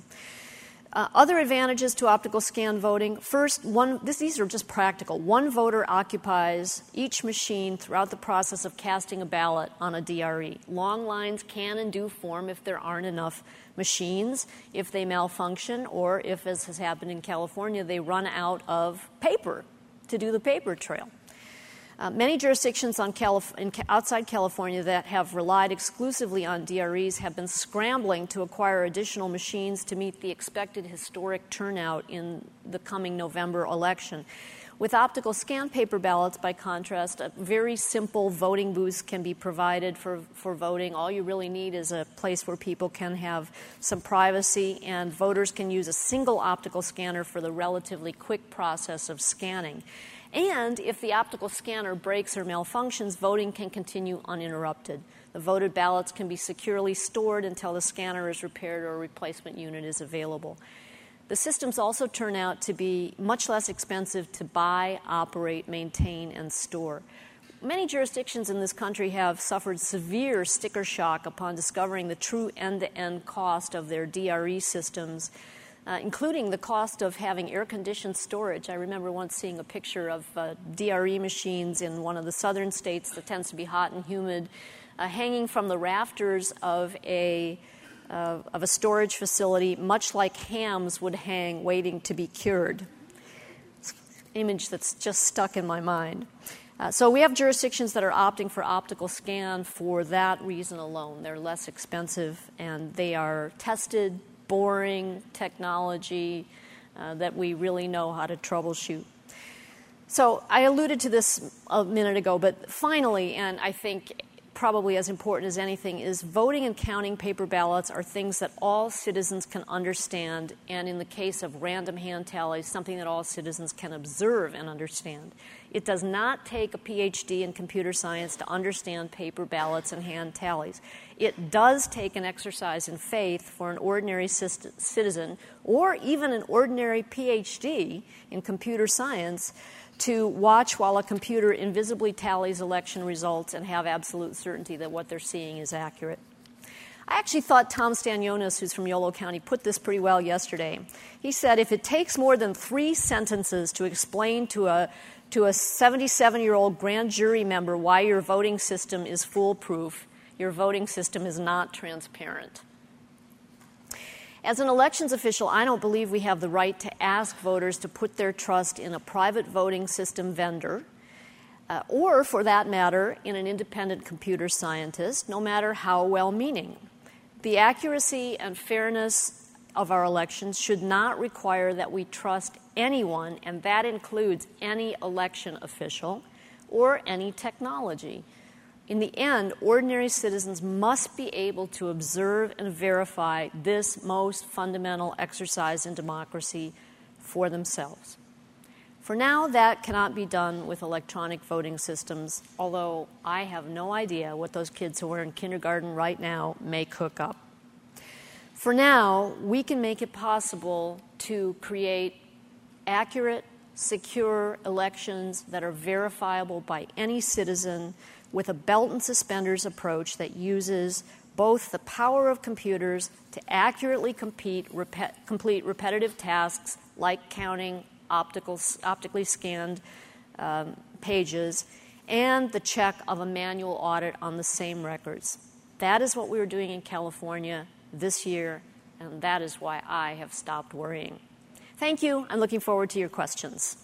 Uh, other advantages to optical scan voting. First, one, this, these are just practical. One voter occupies each machine throughout the process of casting a ballot on a D R E. Long lines can and do form if there aren't enough machines, if they malfunction, or if, as has happened in California, they run out of paper to do the paper trail. Uh, many jurisdictions on Calif- in, outside California that have relied exclusively on D R Es have been scrambling to acquire additional machines to meet the expected historic turnout in the coming November election. With optical scan paper ballots, by contrast, a very simple voting booths can be provided for, for voting. All you really need is a place where people can have some privacy, and voters can use a single optical scanner for the relatively quick process of scanning. And if the optical scanner breaks or malfunctions, voting can continue uninterrupted. The voted ballots can be securely stored until the scanner is repaired or a replacement unit is available. The systems also turn out to be much less expensive to buy, operate, maintain, and store. Many jurisdictions in this country have suffered severe sticker shock upon discovering the true end-to-end cost of their D R E systems, Uh, including the cost of having air-conditioned storage. I remember once seeing a picture of uh, D R E machines in one of the southern states that tends to be hot and humid, uh, hanging from the rafters of a uh, of a storage facility, much like hams would hang waiting to be cured. It's an image that's just stuck in my mind. Uh, so we have jurisdictions that are opting for optical scan for that reason alone. They're less expensive, and they are tested, boring technology uh, that we really know how to troubleshoot. So I alluded to this a minute ago, but finally, and I think probably as important as anything, is voting and counting paper ballots are things that all citizens can understand, and in the case of random hand tallies, something that all citizens can observe and understand. It does not take a P H D in computer science to understand paper ballots and hand tallies. It does take an exercise in faith for an ordinary citizen, or even an ordinary P H D in computer science, to watch while a computer invisibly tallies election results and have absolute certainty that what they're seeing is accurate. I actually thought Tom Stanionis, who's from Yolo County, put this pretty well yesterday. He said, if it takes more than three sentences to explain to a to a seventy-seven-year-old grand jury member why your voting system is foolproof, your voting system is not transparent. As an elections official, I don't believe we have the right to ask voters to put their trust in a private voting system vendor, uh, or, for that matter, in an independent computer scientist, no matter how well-meaning. The accuracy and fairness of our elections should not require that we trust anyone, and that includes any election official, or any technology. In the end, ordinary citizens must be able to observe and verify this most fundamental exercise in democracy for themselves. For now, that cannot be done with electronic voting systems, although I have no idea what those kids who are in kindergarten right now may cook up. For now, we can make it possible to create accurate, secure elections that are verifiable by any citizen with a belt and suspenders approach that uses both the power of computers to accurately compete, rep- complete repetitive tasks like counting optical, optically scanned um, pages and the check of a manual audit on the same records. That is what we were doing in California this year, and that is why I have stopped worrying. Thank you. I'm looking forward to your questions.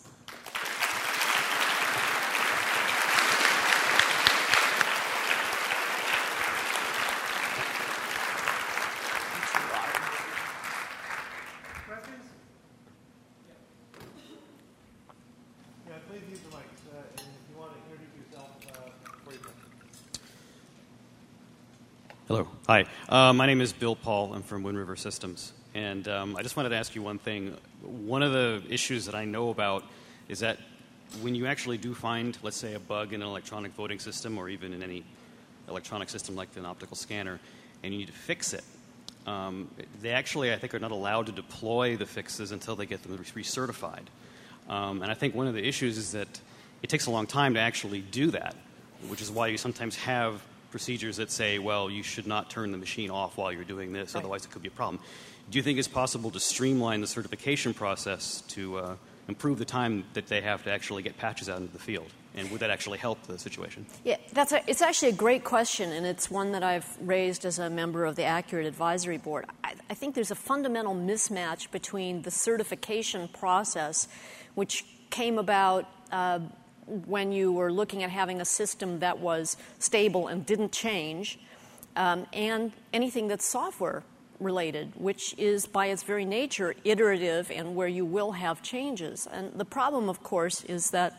Hello. Hi. Uh, my name is Bill Paul. I'm from Wind River Systems. And um, I just wanted to ask you one thing. One of the issues that I know about is that when you actually do find, let's say, a bug in an electronic voting system or even in any electronic system like an optical scanner, and you need to fix it, um, they actually, I think, are not allowed to deploy the fixes until they get them recertified. Um, and I think one of the issues is that it takes a long time to actually do that, which is why you sometimes have procedures that say, well, you should not turn the machine off while you're doing this, right. Otherwise it could be a problem. Do you think it's possible to streamline the certification process to uh, improve the time that they have to actually get patches out into the field? And would that actually help the situation? Yeah, that's a, it's actually a great question, and it's one that I've raised as a member of the Accurate Advisory Board. I, I think there's a fundamental mismatch between the certification process, which came about uh, when you were looking at having a system that was stable and didn't change, um, and anything that's software related, which is by its very nature iterative and where you will have changes. And the problem, of course, is that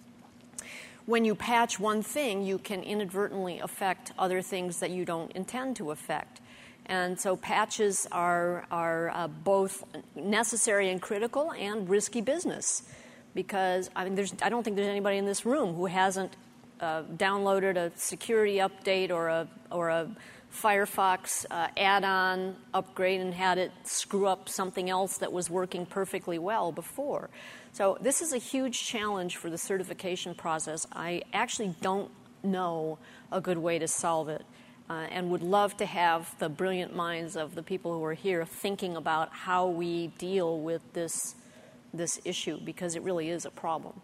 when you patch one thing, you can inadvertently affect other things that you don't intend to affect. And so patches are, are uh, both necessary and critical and risky business. Because I mean, there's, I don't think there's anybody in this room who hasn't uh, downloaded a security update or a or a Firefox uh, add-on upgrade and had it screw up something else that was working perfectly well before. So this is a huge challenge for the certification process. I actually don't know a good way to solve it, uh, and would love to have the brilliant minds of the people who are here thinking about how we deal with this. this issue, because it really is a problem.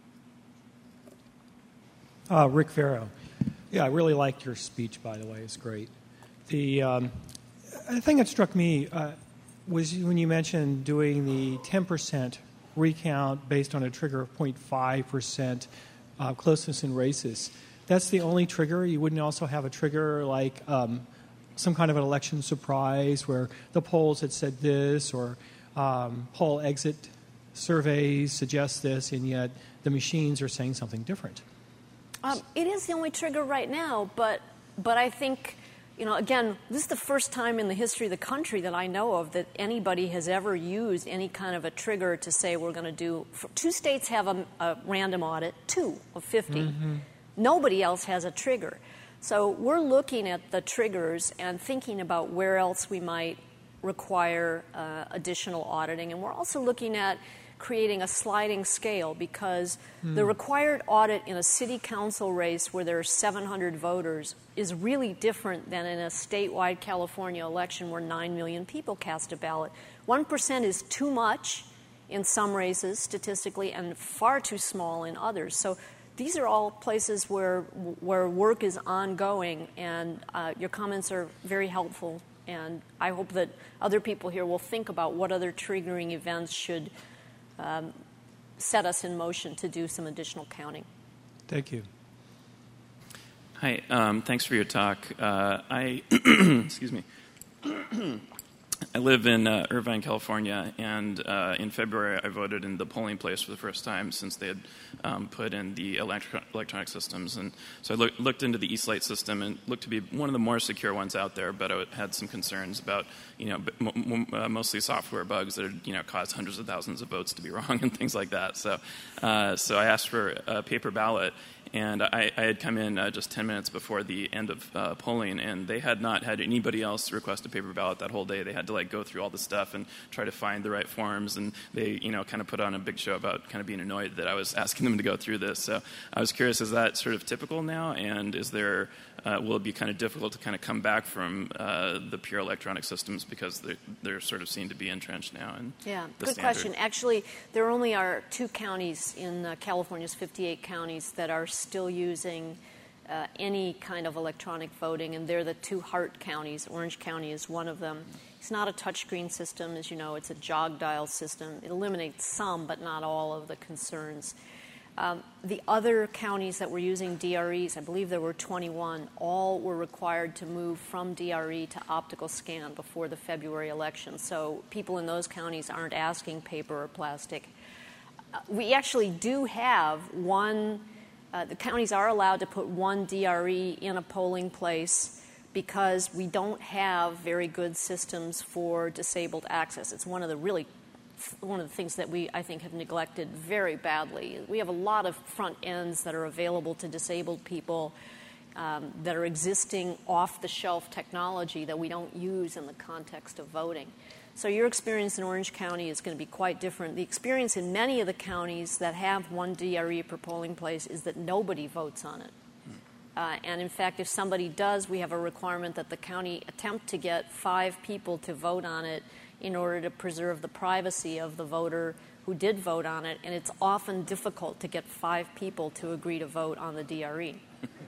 Uh, Rick Farrow. Yeah, I really liked your speech, by the way. It's great. The um, thing that struck me uh, was when you mentioned doing the ten percent recount based on a trigger of zero point five percent uh, closeness in races. That's the only trigger? You wouldn't also have a trigger like um, some kind of an election surprise where the polls had said this, or um, poll exit surveys suggest this, and yet the machines are saying something different? Um, it is the only trigger right now, but but I think, you know, again, this is the first time in the history of the country that I know of that anybody has ever used any kind of a trigger to say we're going to do. Two states have a, a random audit, two of fifty. Mm-hmm. Nobody else has a trigger. So we're looking at the triggers and thinking about where else we might require uh, additional auditing. And we're also looking at creating a sliding scale, because mm. the required audit in a city council race where there are seven hundred voters is really different than in a statewide California election where nine million people cast a ballot. one percent is too much in some races statistically and far too small in others. So these are all places where where work is ongoing, and uh, your comments are very helpful. And I hope that other people here will think about what other triggering events should Um, set us in motion to do some additional counting. Thank you. Hi, um, thanks for your talk. Uh, I, excuse me. I live in uh, Irvine, California, and uh, in February I voted in the polling place for the first time since they had um, put in the electro- electronic systems. And so I look, looked into the eSlate system and looked to be one of the more secure ones out there, but I had some concerns about, you know, m- m- uh, mostly software bugs that, you know, cause hundreds of thousands of votes to be wrong and things like that. So, uh, so I asked for a paper ballot. And I, I had come in uh, just ten minutes before the end of uh, polling, and they had not had anybody else request a paper ballot that whole day. They had to like go through all the stuff and try to find the right forms, and they, you know, kind of put on a big show about kind of being annoyed that I was asking them to go through this. So I was curious, is that sort of typical now, and is there uh, will it be kind of difficult to kind of come back from uh, the pure electronic systems because they're, they're sort of seen to be entrenched now? In yeah, the good standard? question. Actually, there only are two counties in uh, California's fifty-eight counties that are still using uh, any kind of electronic voting, and they're the two heart counties. Orange County is one of them. It's not a touchscreen system, as you know. It's a jog dial system. It eliminates some, but not all, of the concerns. Um, the other counties that were using D R Es, I believe there were twenty-one, all were required to move from D R E to optical scan before the February election. So people in those counties aren't asking paper or plastic. Uh, we actually do have one, uh, the counties are allowed to put one D R E in a polling place because we don't have very good systems for disabled access. It's one of the really one of the things that we, I think, have neglected very badly. We have a lot of front ends that are available to disabled people um, that are existing off-the-shelf technology that we don't use in the context of voting. So your experience in Orange County is going to be quite different. The experience in many of the counties that have one D R E per polling place is that nobody votes on it. Uh, and in fact, if somebody does, we have a requirement that the county attempt to get five people to vote on it in order to preserve the privacy of the voter who did vote on it, and it's often difficult to get five people to agree to vote on the D R E.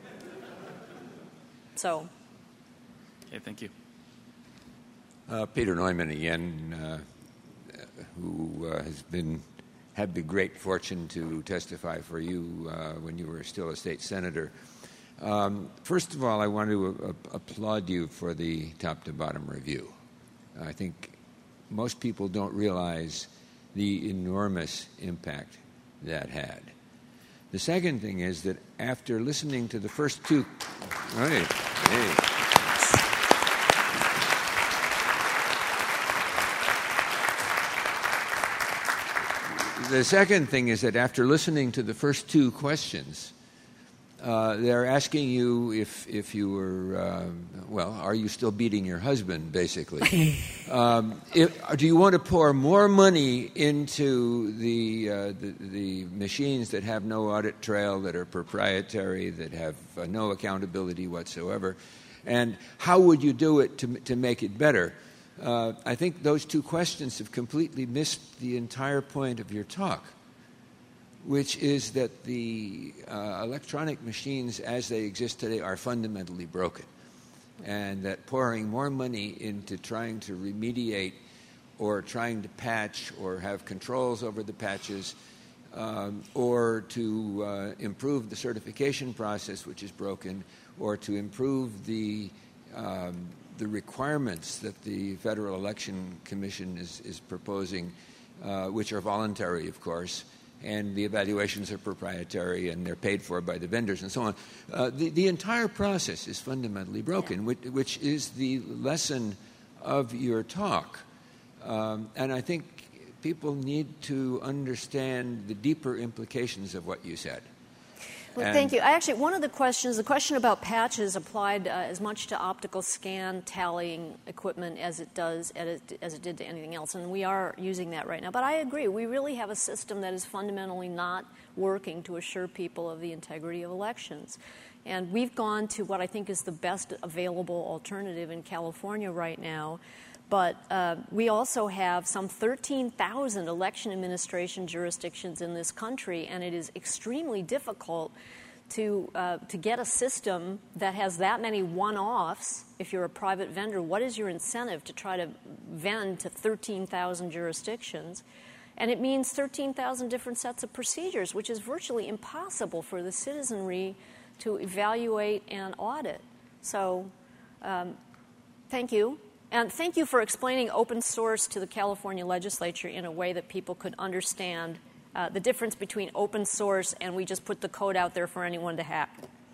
So. Okay, thank you. Uh, Peter Neumann again, uh, who uh, has been had the great fortune to testify for you uh, when you were still a state senator. Um, first of all, I want to uh, applaud you for the top-to-bottom review. I think most people don't realize the enormous impact that had. The second thing is that after listening to the first two... Right, hey. The second thing is that after listening to the first two questions, Uh, they're asking you if if you were, uh, well, are you still beating your husband, basically? um, if, do you want to pour more money into the, uh, the the machines that have no audit trail, that are proprietary, that have uh, no accountability whatsoever? And how would you do it to to make it better? Uh, I think those two questions have completely missed the entire point of your talk, which is that the uh, electronic machines as they exist today are fundamentally broken, and that pouring more money into trying to remediate or trying to patch or have controls over the patches um, or to uh, improve the certification process, which is broken, or to improve the um, the requirements that the Federal Election Commission is, is proposing, uh, which are voluntary, of course, and the evaluations are proprietary and they're paid for by the vendors and so on. Uh, the, the entire process is fundamentally broken, which, which is the lesson of your talk. Um, and I think people need to understand the deeper implications of what you said. Well, and thank you. I actually, one of the questions, the question about patches applied uh, as much to optical scan tallying equipment as it does, as it, as it did to anything else. And we are using that right now. But I agree. We really have a system that is fundamentally not working to assure people of the integrity of elections. And we've gone to what I think is the best available alternative in California right now. But uh, we also have some thirteen thousand election administration jurisdictions in this country, and it is extremely difficult to uh, to get a system that has that many one-offs. If you're a private vendor, what is your incentive to try to vend to thirteen thousand jurisdictions? And it means thirteen thousand different sets of procedures, which is virtually impossible for the citizenry to evaluate and audit. So um, thank you. And thank you for explaining open source to the California legislature in a way that people could understand uh, the difference between open source and we just put the code out there for anyone to hack.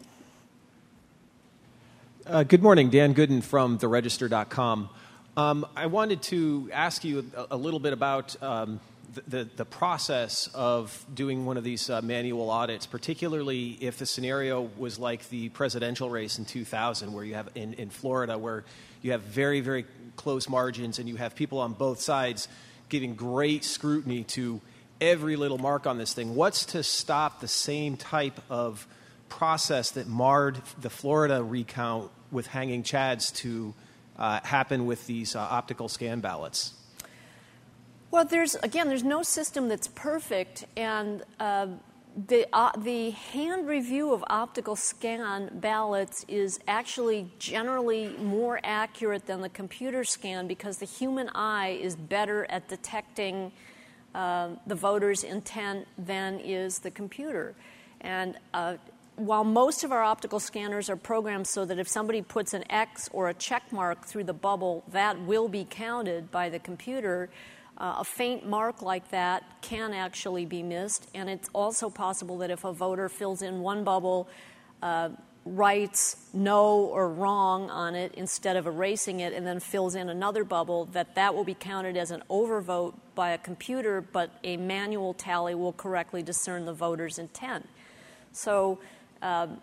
Uh, good morning, Dan Gooden from the register dot com. Um, I wanted to ask you a, a little bit about um, the, the, the process of doing one of these uh, manual audits, particularly if the scenario was like the presidential race in two thousand, where you have in, in Florida, where you have very, very close margins and you have people on both sides giving great scrutiny to every little mark on this thing. What's to stop the same type of process that marred the Florida recount with hanging chads to uh, happen with these uh, optical scan ballots? Well, there's again, there's no system that's perfect, and uh, the uh, the hand review of optical scan ballots is actually generally more accurate than the computer scan because the human eye is better at detecting uh, the voter's intent than is the computer, and uh, while most of our optical scanners are programmed so that if somebody puts an X or a check mark through the bubble, that will be counted by the computer, uh, a faint mark like that can actually be missed. And it's also possible that if a voter fills in one bubble, uh, writes no or wrong on it instead of erasing it and then fills in another bubble, that that will be counted as an overvote by a computer, but a manual tally will correctly discern the voter's intent. So Um,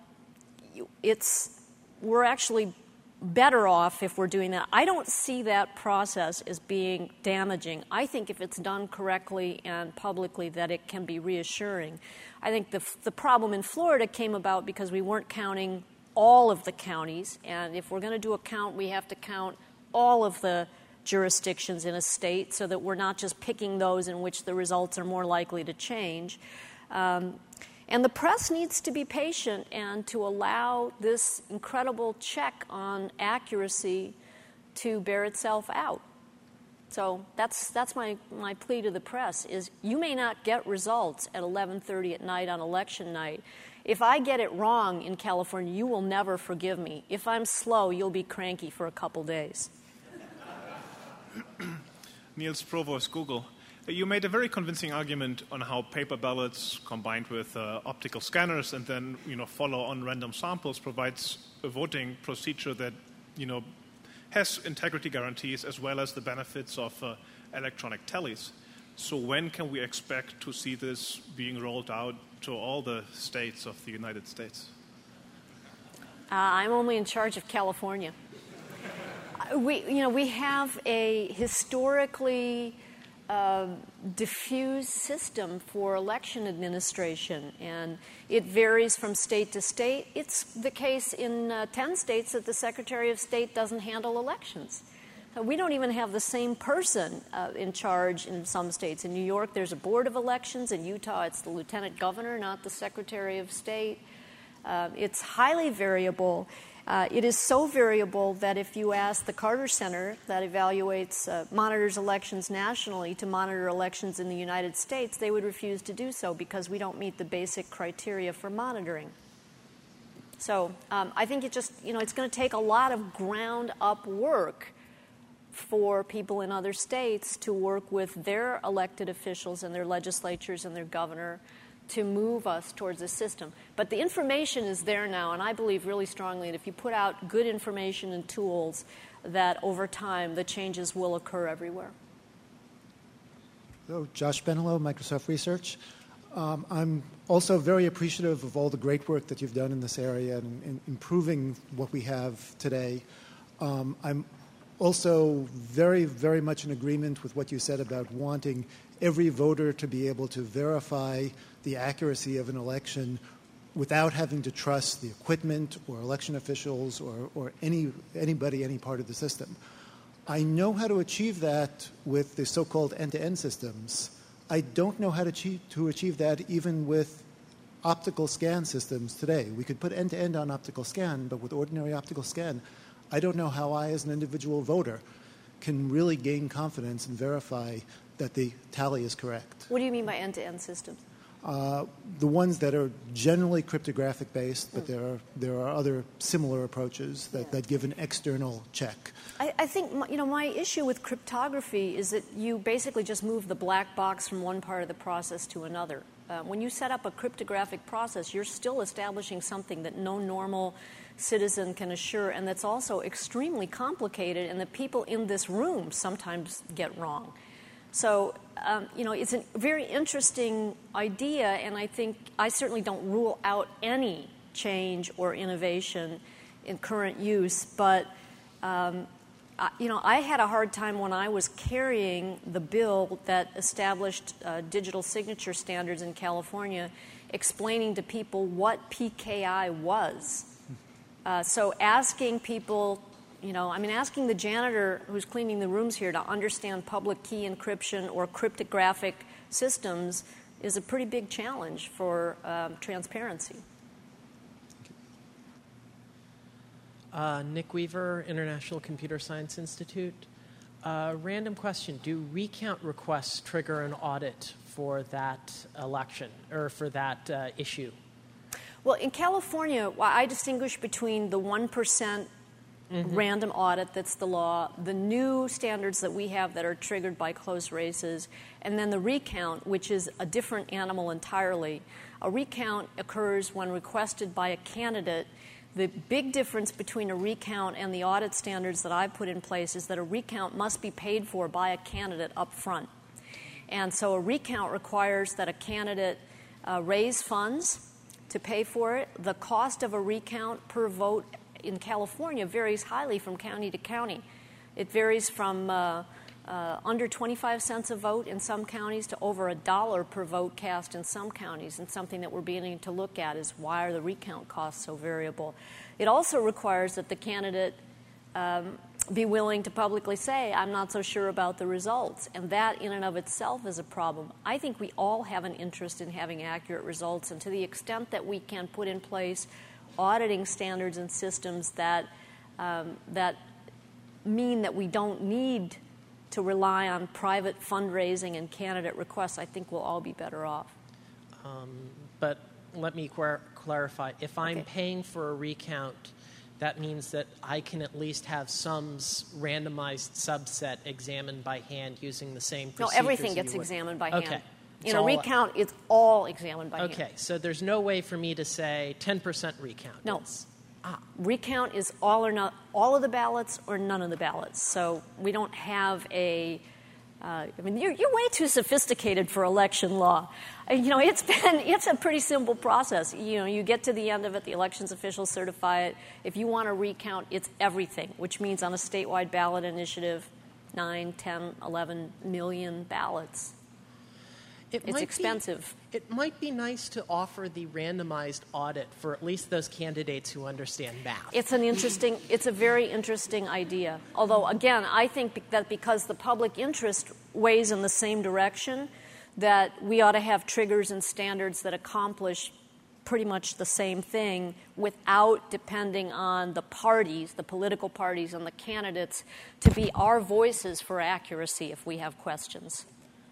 it's we're actually better off if we're doing that. I don't see that process as being damaging. I think if it's done correctly and publicly that it can be reassuring. I think the, the problem in Florida came about because we weren't counting all of the counties, and if we're going to do a count, we have to count all of the jurisdictions in a state so that we're not just picking those in which the results are more likely to change. Um, And the press needs to be patient and to allow this incredible check on accuracy to bear itself out. So that's that's my, my plea to the press is you may not get results at eleven thirty at night on election night. If I get it wrong in California, you will never forgive me. If I'm slow, you'll be cranky for a couple days. Niels Provost, Google. You made a very convincing argument on how paper ballots combined with uh, optical scanners and then, you know, follow on random samples provides a voting procedure that, you know, has integrity guarantees as well as the benefits of uh, electronic tallies. So when can we expect to see this being rolled out to all the states of the United States? Uh, I'm only in charge of California. we, you know, we have a historically Uh, diffuse system for election administration, and it varies from state to state. It's the case in uh, ten states that the Secretary of State doesn't handle elections. Uh, we don't even have the same person uh, in charge in some states. In New York, there's a board of elections. In Utah, it's the lieutenant governor, not the Secretary of State. Uh, it's highly variable. Uh, it is so variable that if you ask the Carter Center that evaluates, uh, monitors elections nationally to monitor elections in the United States, they would refuse to do so because we don't meet the basic criteria for monitoring. So um, I think it just, you know, it's going to take a lot of ground-up work for people in other states to work with their elected officials and their legislatures and their governor to move us towards a system. But the information is there now, and I believe really strongly that if you put out good information and tools, that over time the changes will occur everywhere. So, Josh Benelo, Microsoft Research. Um, I'm also very appreciative of all the great work that you've done in this area and in improving what we have today. Um, I'm also very, very much in agreement with what you said about wanting every voter to be able to verify the accuracy of an election without having to trust the equipment or election officials or, or any anybody, any part of the system. I know how to achieve that with the so-called end-to-end systems. I don't know how to achieve, to achieve that even with optical scan systems today. We could put end-to-end on optical scan, but with ordinary optical scan, I don't know how I, as an individual voter, can really gain confidence and verify that the tally is correct. What do you mean by end-to-end systems? Uh, the ones that are generally cryptographic based, but there are there are other similar approaches that, that give an external check. I, I think my, you know my issue with cryptography is that you basically just move the black box from one part of the process to another. Uh, when you set up a cryptographic process, you're still establishing something that no normal citizen can assure, and that's also extremely complicated, and that people in this room sometimes get wrong. So, um, you know, it's a very interesting idea, and I think I certainly don't rule out any change or innovation in current use, but, um, I, you know, I had a hard time when I was carrying the bill that established uh, digital signature standards in California, explaining to people what P K I was. Uh, so asking people, you know, I mean, asking the janitor who's cleaning the rooms here to understand public key encryption or cryptographic systems is a pretty big challenge for um, transparency. Uh, Nick Weaver, International Computer Science Institute. Uh, random question. Do recount requests trigger an audit for that election or for that uh, issue? Well, in California, I distinguish between the one percent mm-hmm. random audit, that's the law, the new standards that we have that are triggered by close races, and then the recount, which is a different animal entirely. A recount occurs when requested by a candidate. The big difference between a recount and the audit standards that I put in place is that a recount must be paid for by a candidate up front. And so a recount requires that a candidate uh, raise funds to pay for it. The cost of a recount per vote in California varies highly from county to county. It varies from uh, uh, under twenty-five cents a vote in some counties to over a dollar per vote cast in some counties. And something that we're beginning to look at is why are the recount costs so variable. It also requires that the candidate um, be willing to publicly say, I'm not so sure about the results. And that in and of itself is a problem. I think we all have an interest in having accurate results, and to the extent that we can put in place auditing standards and systems that um, that mean that we don't need to rely on private fundraising and candidate requests, I think we'll all be better off. Um, but let me clar- clarify. If I'm okay. paying for a recount, that means that I can at least have some randomized subset examined by hand using the same procedures. No, everything gets examined by hand. Okay. In a recount, it's all examined by okay. hand. Okay, so there's no way for me to say ten percent recount. No. It's, ah. Recount is all or not, all of the ballots or none of the ballots. So we don't have a, uh, I mean, you're, you're way too sophisticated for election law. You know, it's been, it's a pretty simple process. You know, you get to the end of it, the elections officials certify it. If you want to recount, it's everything, which means on a statewide ballot initiative, nine, ten, eleven million ballots. It it's expensive. Be, it might be nice to offer the randomized audit for at least those candidates who understand math. It's an interesting, it's a very interesting idea. Although, again, I think that because the public interest weighs in the same direction, that we ought to have triggers and standards that accomplish pretty much the same thing without depending on the parties, the political parties and the candidates, to be our voices for accuracy if we have questions.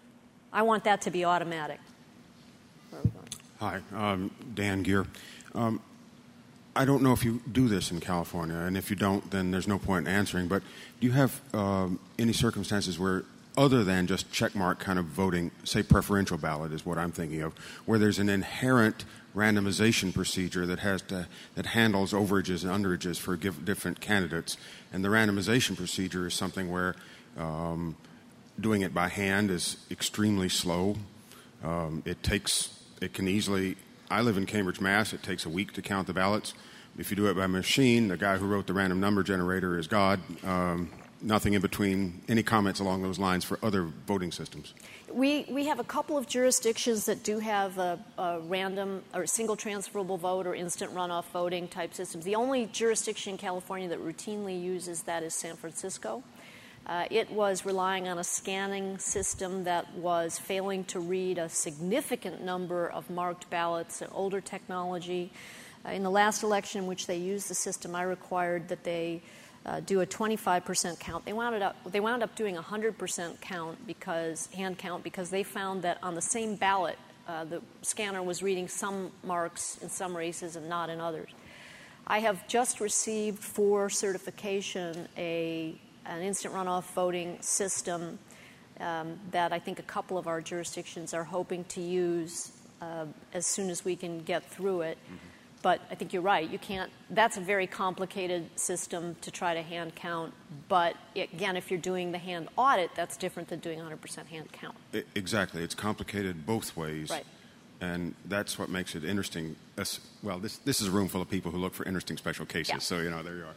I want that to be automatic. Where are we going? Hi, um, Dan Gear. Um, I don't know if you do this in California, and if you don't, then there's no point in answering, but do you have um, any circumstances where, other than just checkmark kind of voting, say preferential ballot is what I'm thinking of, where there's an inherent randomization procedure that has to, that handles overages and underages for give, different candidates, and the randomization procedure is something where um, doing it by hand is extremely slow. Um, it takes, it can easily, I live in Cambridge, Mass. It takes a week to count the ballots. If you do it by machine, the guy who wrote the random number generator is God. Um, nothing in between. Any comments along those lines for other voting systems? We we have a couple of jurisdictions that do have a, a random or single transferable vote or instant runoff voting type systems. The only jurisdiction in California that routinely uses that is San Francisco. Uh, it was relying on a scanning system that was failing to read a significant number of marked ballots, older technology. Uh, in the last election in which they used the system, I required that they uh, do a twenty-five percent count. They wound up they wound up doing a one hundred percent count because hand count because they found that on the same ballot, uh, the scanner was reading some marks in some races and not in others. I have just received for certification a an instant runoff voting system um, that I think a couple of our jurisdictions are hoping to use uh, as soon as we can get through it. Mm-hmm. But I think you're right. You can't. That's a very complicated system to try to hand count. But it, again, if you're doing the hand audit, that's different than doing one hundred percent hand count. I, exactly. It's complicated both ways. Right. And that's what makes it interesting. As, well, this this is a room full of people who look for interesting special cases. Yeah. So, you know, there you are.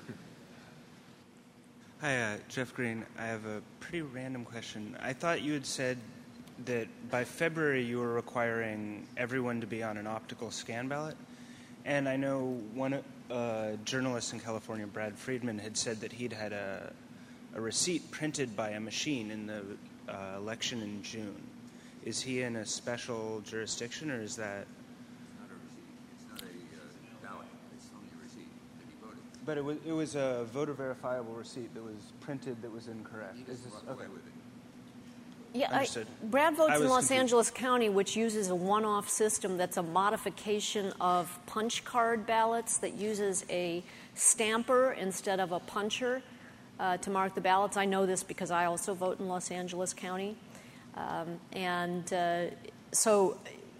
Hi, uh, Jeff Green. I have a pretty random question. I thought you had said that by February you were requiring everyone to be on an optical scan ballot. And I know one uh, journalist in California, Brad Friedman, had said that he'd had a, a receipt printed by a machine in the uh, election in June. Is he in a special jurisdiction, or is that? It's not a receipt. It's not a uh, ballot. It's only a receipt that he voted. But it was it was a voter verifiable receipt that was printed that was incorrect. He Is just this, walked okay. away with it. Yeah, I, Understood. Brad votes I in was Los confused. Angeles County, which uses a one-off system that's a modification of punch card ballots that uses a stamper instead of a puncher uh, to mark the ballots. I know this because I also vote in Los Angeles County. Um, and uh, so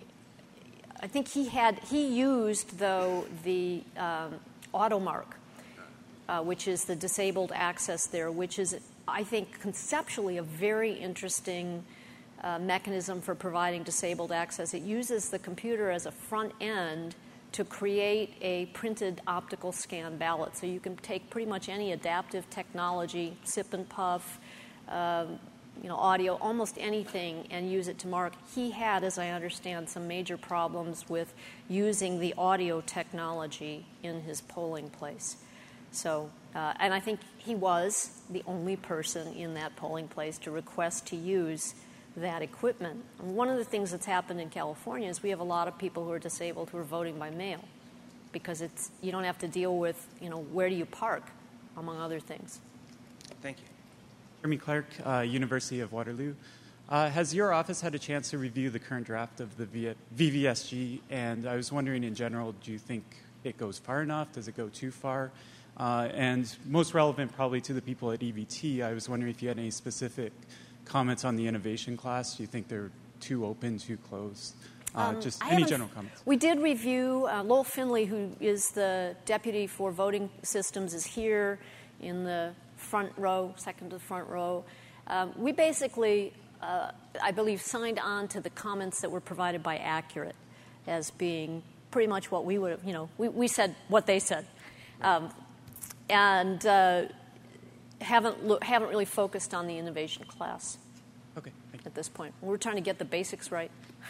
I think he had, he used, though, the um, AutoMark, uh, which is the disabled access there, which is, I think, conceptually a very interesting uh, mechanism for providing disabled access. It uses the computer as a front end to create a printed optical scan ballot. So you can take pretty much any adaptive technology, sip and puff, um, you know, audio, almost anything, and use it to mark. He had, as I understand, some major problems with using the audio technology in his polling place. So, uh, and I think he was the only person in that polling place to request to use that equipment. And one of the things that's happened in California is we have a lot of people who are disabled who are voting by mail because it's you don't have to deal with, you know, where do you park, among other things. Thank you. Jeremy Clark, uh, University of Waterloo. Uh, has your office had a chance to review the current draft of the V V S G? And I was wondering, in general, do you think it goes far enough? Does it go too far? Uh, and most relevant probably to the people at E V T, I was wondering if you had any specific comments on the innovation class. Do you think they're too open, too closed? Uh, Um, just I any haven't- general comments. We did review, uh, Lowell Finley, who is the deputy for voting systems, is here in the front row, second to the front row. Um, we basically, uh, I believe, signed on to the comments that were provided by Accurate as being pretty much what we would have, you know, we, we said what they said. Um, and uh, haven't, lo- haven't really focused on the innovation class Okay, thank you. at this point. We're trying to get the basics right.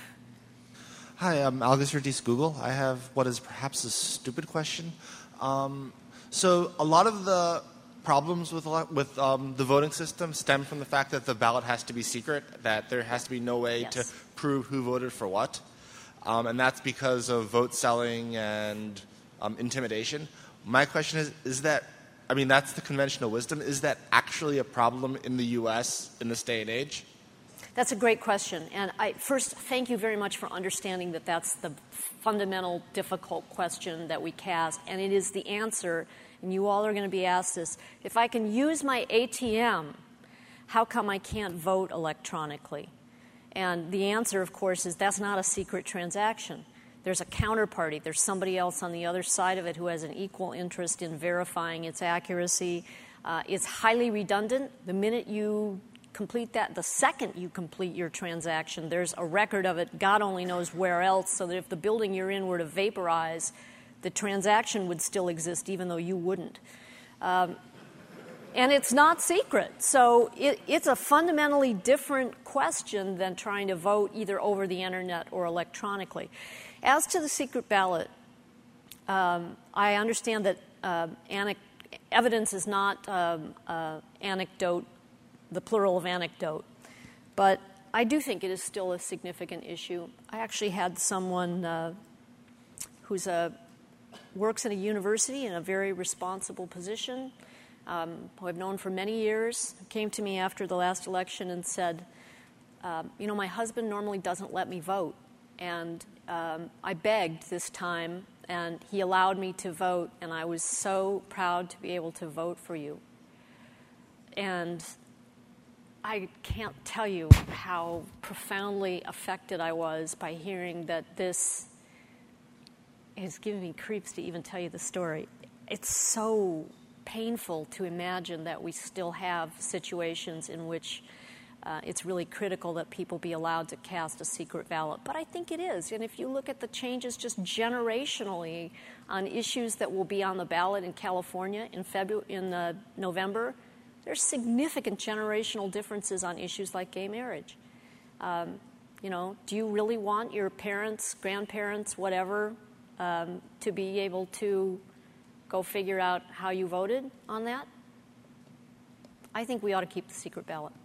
Hi, I'm Algus Ortiz Google. I have what is perhaps a stupid question. Um, so a lot of the problems with ele- with um, the voting system stem from the fact that the ballot has to be secret, that there has to be no way Yes. to prove who voted for what. Um, and that's because of vote selling and um, intimidation. My question is, is that, I mean, that's the conventional wisdom. Is that actually a problem in the U S in this day and age? That's a great question. And I first thank you very much for understanding that that's the fundamental, difficult question that we cast. And it is the answer, and you all are going to be asked this. If I can use my A T M, how come I can't vote electronically? And the answer, of course, is that's not a secret transaction. There's a counterparty. There's somebody else on the other side of it who has an equal interest in verifying its accuracy. Uh, it's highly redundant. The minute you complete that, the second you complete your transaction, there's a record of it. God only knows where else, so that if the building you're in were to vaporize, the transaction would still exist even though you wouldn't. Um, and it's not secret. So it, it's a fundamentally different question than trying to vote either over the internet or electronically. As to the secret ballot, um, I understand that uh, anec- evidence is not um, uh, anecdote, the plural of anecdote, but I do think it is still a significant issue. I actually had someone uh, who's a works at a university in a very responsible position, um, who I've known for many years, came to me after the last election and said, uh, you know, my husband normally doesn't let me vote. And um, I begged this time, and he allowed me to vote, and I was so proud to be able to vote for you. And I can't tell you how profoundly affected I was by hearing that this is giving me creeps to even tell you the story. It's so painful to imagine that we still have situations in which uh, it's really critical that people be allowed to cast a secret ballot. But I think it is. And if you look at the changes just generationally on issues that will be on the ballot in California in February, in uh, November, there's significant generational differences on issues like gay marriage. Um, you know, do you really want your parents, grandparents, whatever, um, to be able to go figure out how you voted on that? I think we ought to keep the secret ballot.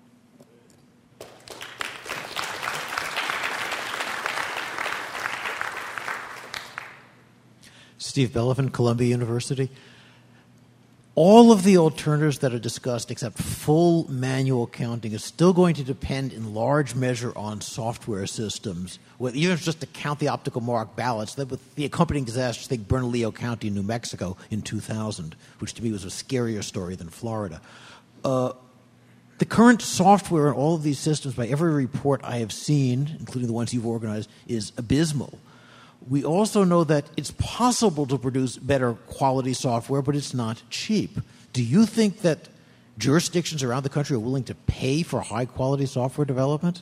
Steve Bellivan, Columbia University. All of the alternatives that are discussed, except full manual counting, is still going to depend in large measure on software systems. With, even if it's just to count the optical mark ballots, that with the accompanying disasters, think Bernalillo County, New Mexico, in two thousand, which to me was a scarier story than Florida. Uh, the current software in all of these systems, by every report I have seen, including the ones you've organized, is abysmal. We also know that it's possible to produce better quality software, but it's not cheap. Do you think that jurisdictions around the country are willing to pay for high-quality software development?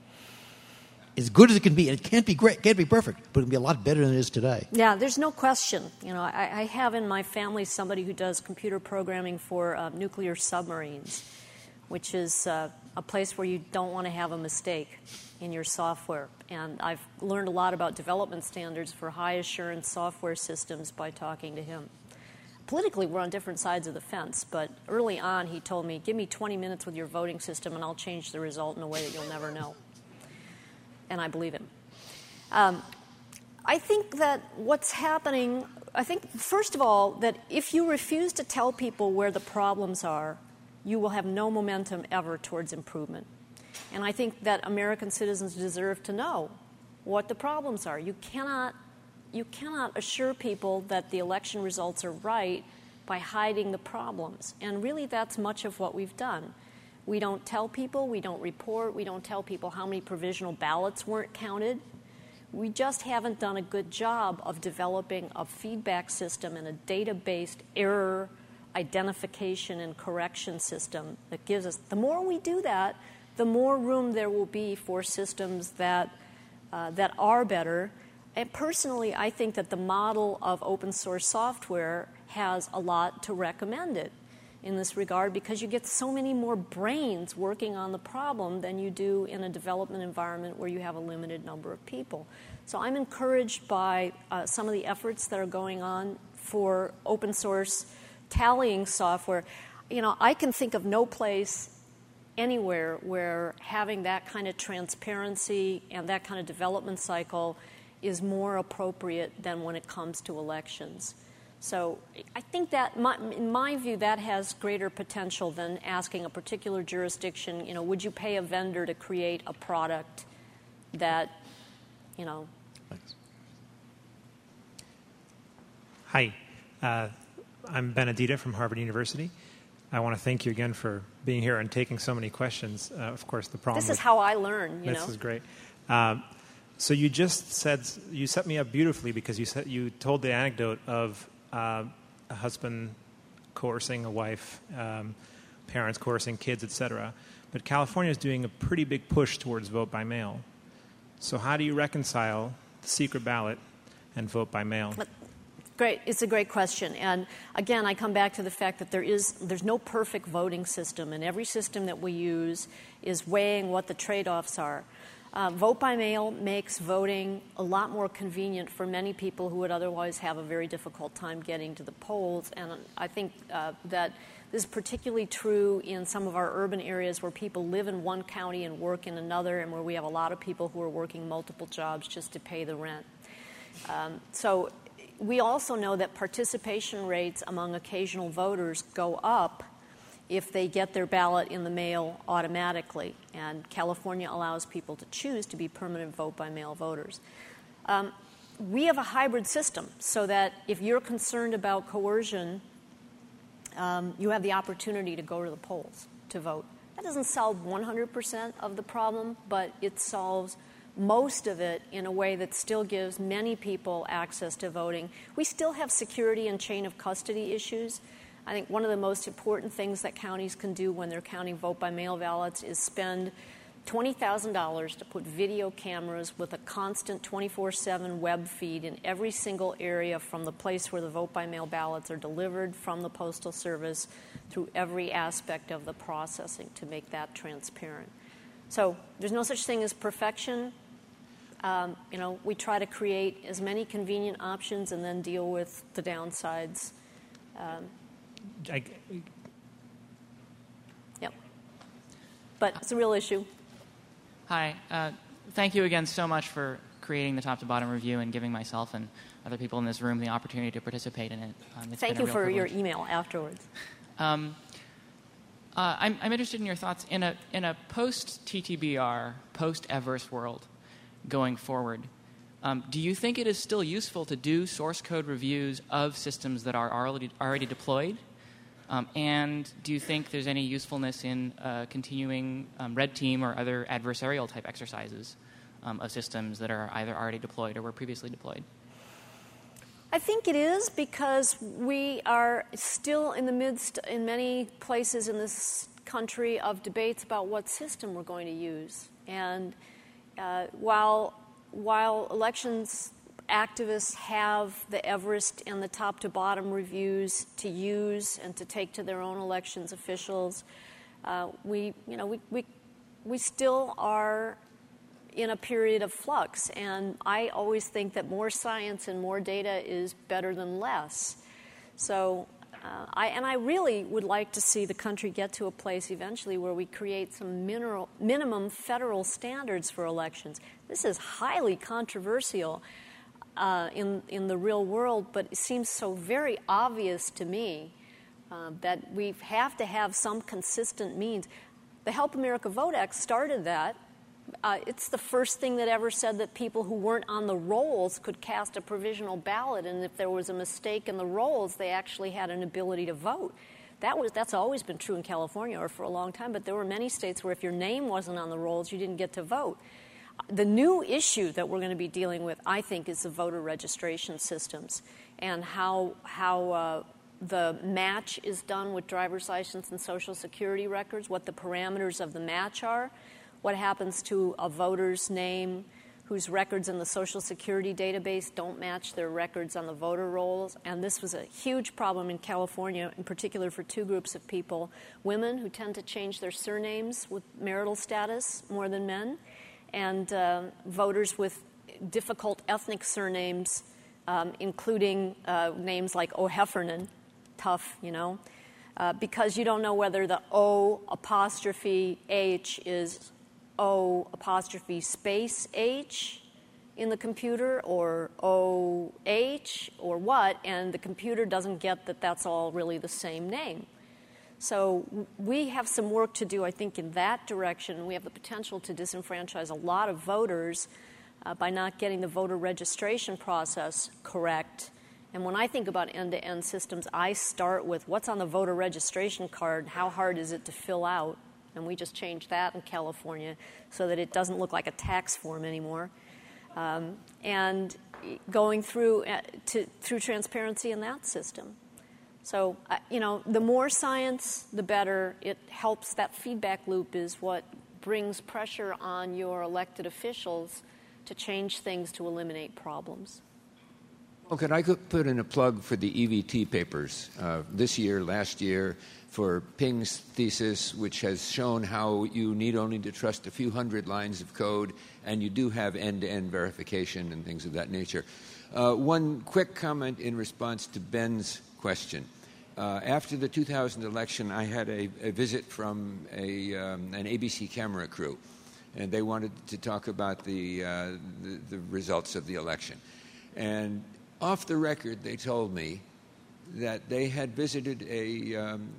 As good as it can be, and it can't be great, can't be perfect, but it can be a lot better than it is today. Yeah, there's no question. You know, I, I have in my family somebody who does computer programming for uh, nuclear submarines, which is uh, a place where you don't want to have a mistake in your software. And I've learned a lot about development standards for high assurance software systems by talking to him. Politically, we're on different sides of the fence, but early on he told me, give me twenty minutes with your voting system and I'll change the result in a way that you'll never know. And I believe him. Um, I think that what's happening, I think, first of all, that if you refuse to tell people where the problems are, you will have no momentum ever towards improvement. And I think that American citizens deserve to know what the problems are. You cannot, you cannot assure people that the election results are right by hiding the problems. And really, that's much of what we've done. We don't tell people, we don't report, we don't tell people how many provisional ballots weren't counted. We just haven't done a good job of developing a feedback system and a data-based error identification and correction system that gives us, the more we do that, the more room there will be for systems that uh, that are better. And personally, I think that the model of open source software has a lot to recommend it in this regard, because you get so many more brains working on the problem than you do in a development environment where you have a limited number of people. So I'm encouraged by uh, some of the efforts that are going on for open source tallying software. You know, I can think of no place anywhere where having that kind of transparency and that kind of development cycle is more appropriate than when it comes to elections. So I think that, my, in my view, that has greater potential than asking a particular jurisdiction, you know, would you pay a vendor to create a product that, you know. Thanks. Hi. Uh, I'm Benedita from Harvard University. I want to thank you again for being here and taking so many questions. Uh, of course, the problem. This is how I learn, you this know. This is great. Um, so you just said, you set me up beautifully because you said, you told the anecdote of uh, a husband coercing a wife, um, parents coercing kids, et cetera. But California is doing a pretty big push towards vote by mail. So how do you reconcile the secret ballot and vote by mail? But Great. It's a great question. And again, I come back to the fact that there is, there's no perfect voting system, and every system that we use is weighing what the trade-offs are. Uh, vote by mail makes voting a lot more convenient for many people who would otherwise have a very difficult time getting to the polls. And I think uh, that this is particularly true in some of our urban areas where people live in one county and work in another, and where we have a lot of people who are working multiple jobs just to pay the rent. Um, so we also know that participation rates among occasional voters go up if they get their ballot in the mail automatically. And California allows people to choose to be permanent vote-by-mail voters. Um, we have a hybrid system so that if you're concerned about coercion, um, you have the opportunity to go to the polls to vote. That doesn't solve one hundred percent of the problem, but it solves most of it in a way that still gives many people access to voting. We still have security and chain of custody issues. I think one of the most important things that counties can do when they're counting vote-by-mail ballots is spend twenty thousand dollars to put video cameras with a constant twenty-four seven web feed in every single area from the place where the vote-by-mail ballots are delivered from the Postal Service through every aspect of the processing to make that transparent. So there's no such thing as perfection. Um, you know, we try to create as many convenient options and then deal with the downsides. Um, I, yep. But it's a real issue. Hi. Uh, thank you again so much for creating the top-to-bottom review and giving myself and other people in this room the opportunity to participate in it. Um, it's Thank been a you real for privilege. your email afterwards. Um, uh, I'm, I'm interested in your thoughts in a in a post-T T B R, post-Everest world going forward. Um, do you think it is still useful to do source code reviews of systems that are already already deployed? Um, and do you think there's any usefulness in uh, continuing um, red team or other adversarial type exercises um, of systems that are either already deployed or were previously deployed? I think it is because we are still in the midst, in many places in this country, of debates about what system we're going to use. And uh, while while elections activists have the Everest and the top-to-bottom reviews to use and to take to their own elections officials, uh, we, you know, we, we we still are in a period of flux, and I always think that more science and more data is better than less. So, uh, I and I really would like to see the country get to a place eventually where we create some mineral, minimum federal standards for elections. This is highly controversial uh, in in the real world, but it seems so very obvious to me uh, that we have to have some consistent means. The Help America Vote Act started that. Uh, it's the first thing that ever said that people who weren't on the rolls could cast a provisional ballot, and if there was a mistake in the rolls, they actually had an ability to vote. That was that's always been true in California, or for a long time, but there were many states where if your name wasn't on the rolls, you didn't get to vote. The new issue that we're going to be dealing with, I think, is the voter registration systems and how how uh, the match is done with driver's license and Social Security records, what the parameters of the match are, what happens to a voter's name whose records in the Social Security database don't match their records on the voter rolls. And this was a huge problem in California, in particular for two groups of people: women who tend to change their surnames with marital status more than men, and uh, voters with difficult ethnic surnames, um, including uh, names like O'Heffernan, tough, you know, uh, because you don't know whether the O apostrophe H is O apostrophe space H in the computer or O H or what, and the computer doesn't get that that's all really the same name. So we have some work to do, I think, in that direction. We have the potential to disenfranchise a lot of voters uh, by not getting the voter registration process correct. And when I think about end-to-end systems, I start with what's on the voter registration card, how hard is it to fill out? And we just changed that in California so that it doesn't look like a tax form anymore. Um, and going through uh, to, through transparency in that system. So, uh, you know, the more science, the better. It helps. That feedback loop is what brings pressure on your elected officials to change things to eliminate problems. Well, could I put in a plug for the E V T papers uh, this year, last year, for Ping's thesis, which has shown how you need only to trust a few hundred lines of code, and you do have end-to-end verification and things of that nature. Uh, one quick comment in response to Ben's question. Uh, after the two thousand election, I had a, a visit from a, um, an A B C camera crew, and they wanted to talk about the, uh, the, the results of the election. And off the record, they told me that they had visited a, um,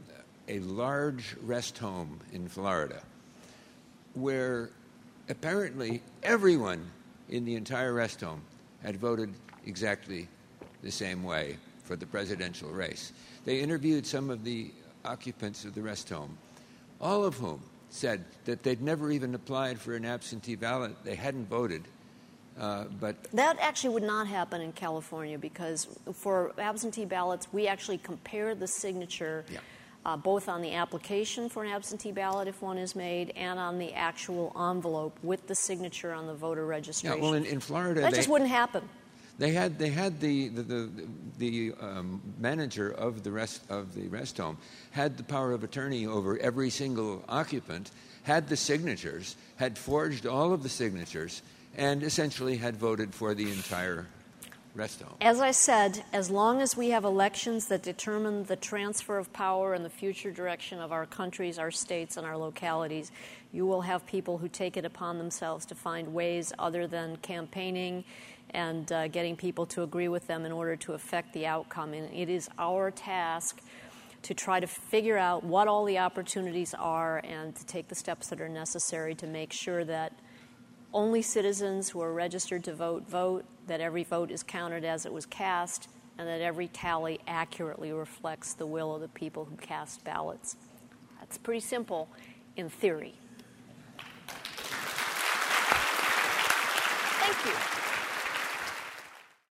a large rest home in Florida where apparently everyone in the entire rest home had voted exactly the same way for the presidential race. They interviewed some of the occupants of the rest home, all of whom said that they'd never even applied for an absentee ballot. They hadn't voted. Uh, but that actually would not happen in California because for absentee ballots, we actually compare the signature yeah. uh, both on the application for an absentee ballot if one is made and on the actual envelope with the signature on the voter registration. Yeah, well, in, in Florida, that they, just wouldn't happen. They had they had the the the, the um, manager of the rest of the rest home had the power of attorney over every single occupant, had the signatures, had forged all of the signatures, and essentially had voted for the entire rest home. As I said, as long as we have elections that determine the transfer of power and the future direction of our countries, our states, and our localities, you will have people who take it upon themselves to find ways other than campaigning and uh, getting people to agree with them in order to affect the outcome. And it is our task to try to figure out what all the opportunities are and to take the steps that are necessary to make sure that only citizens who are registered to vote vote, that every vote is counted as it was cast, and that every tally accurately reflects the will of the people who cast ballots. That's pretty simple in theory. Thank you.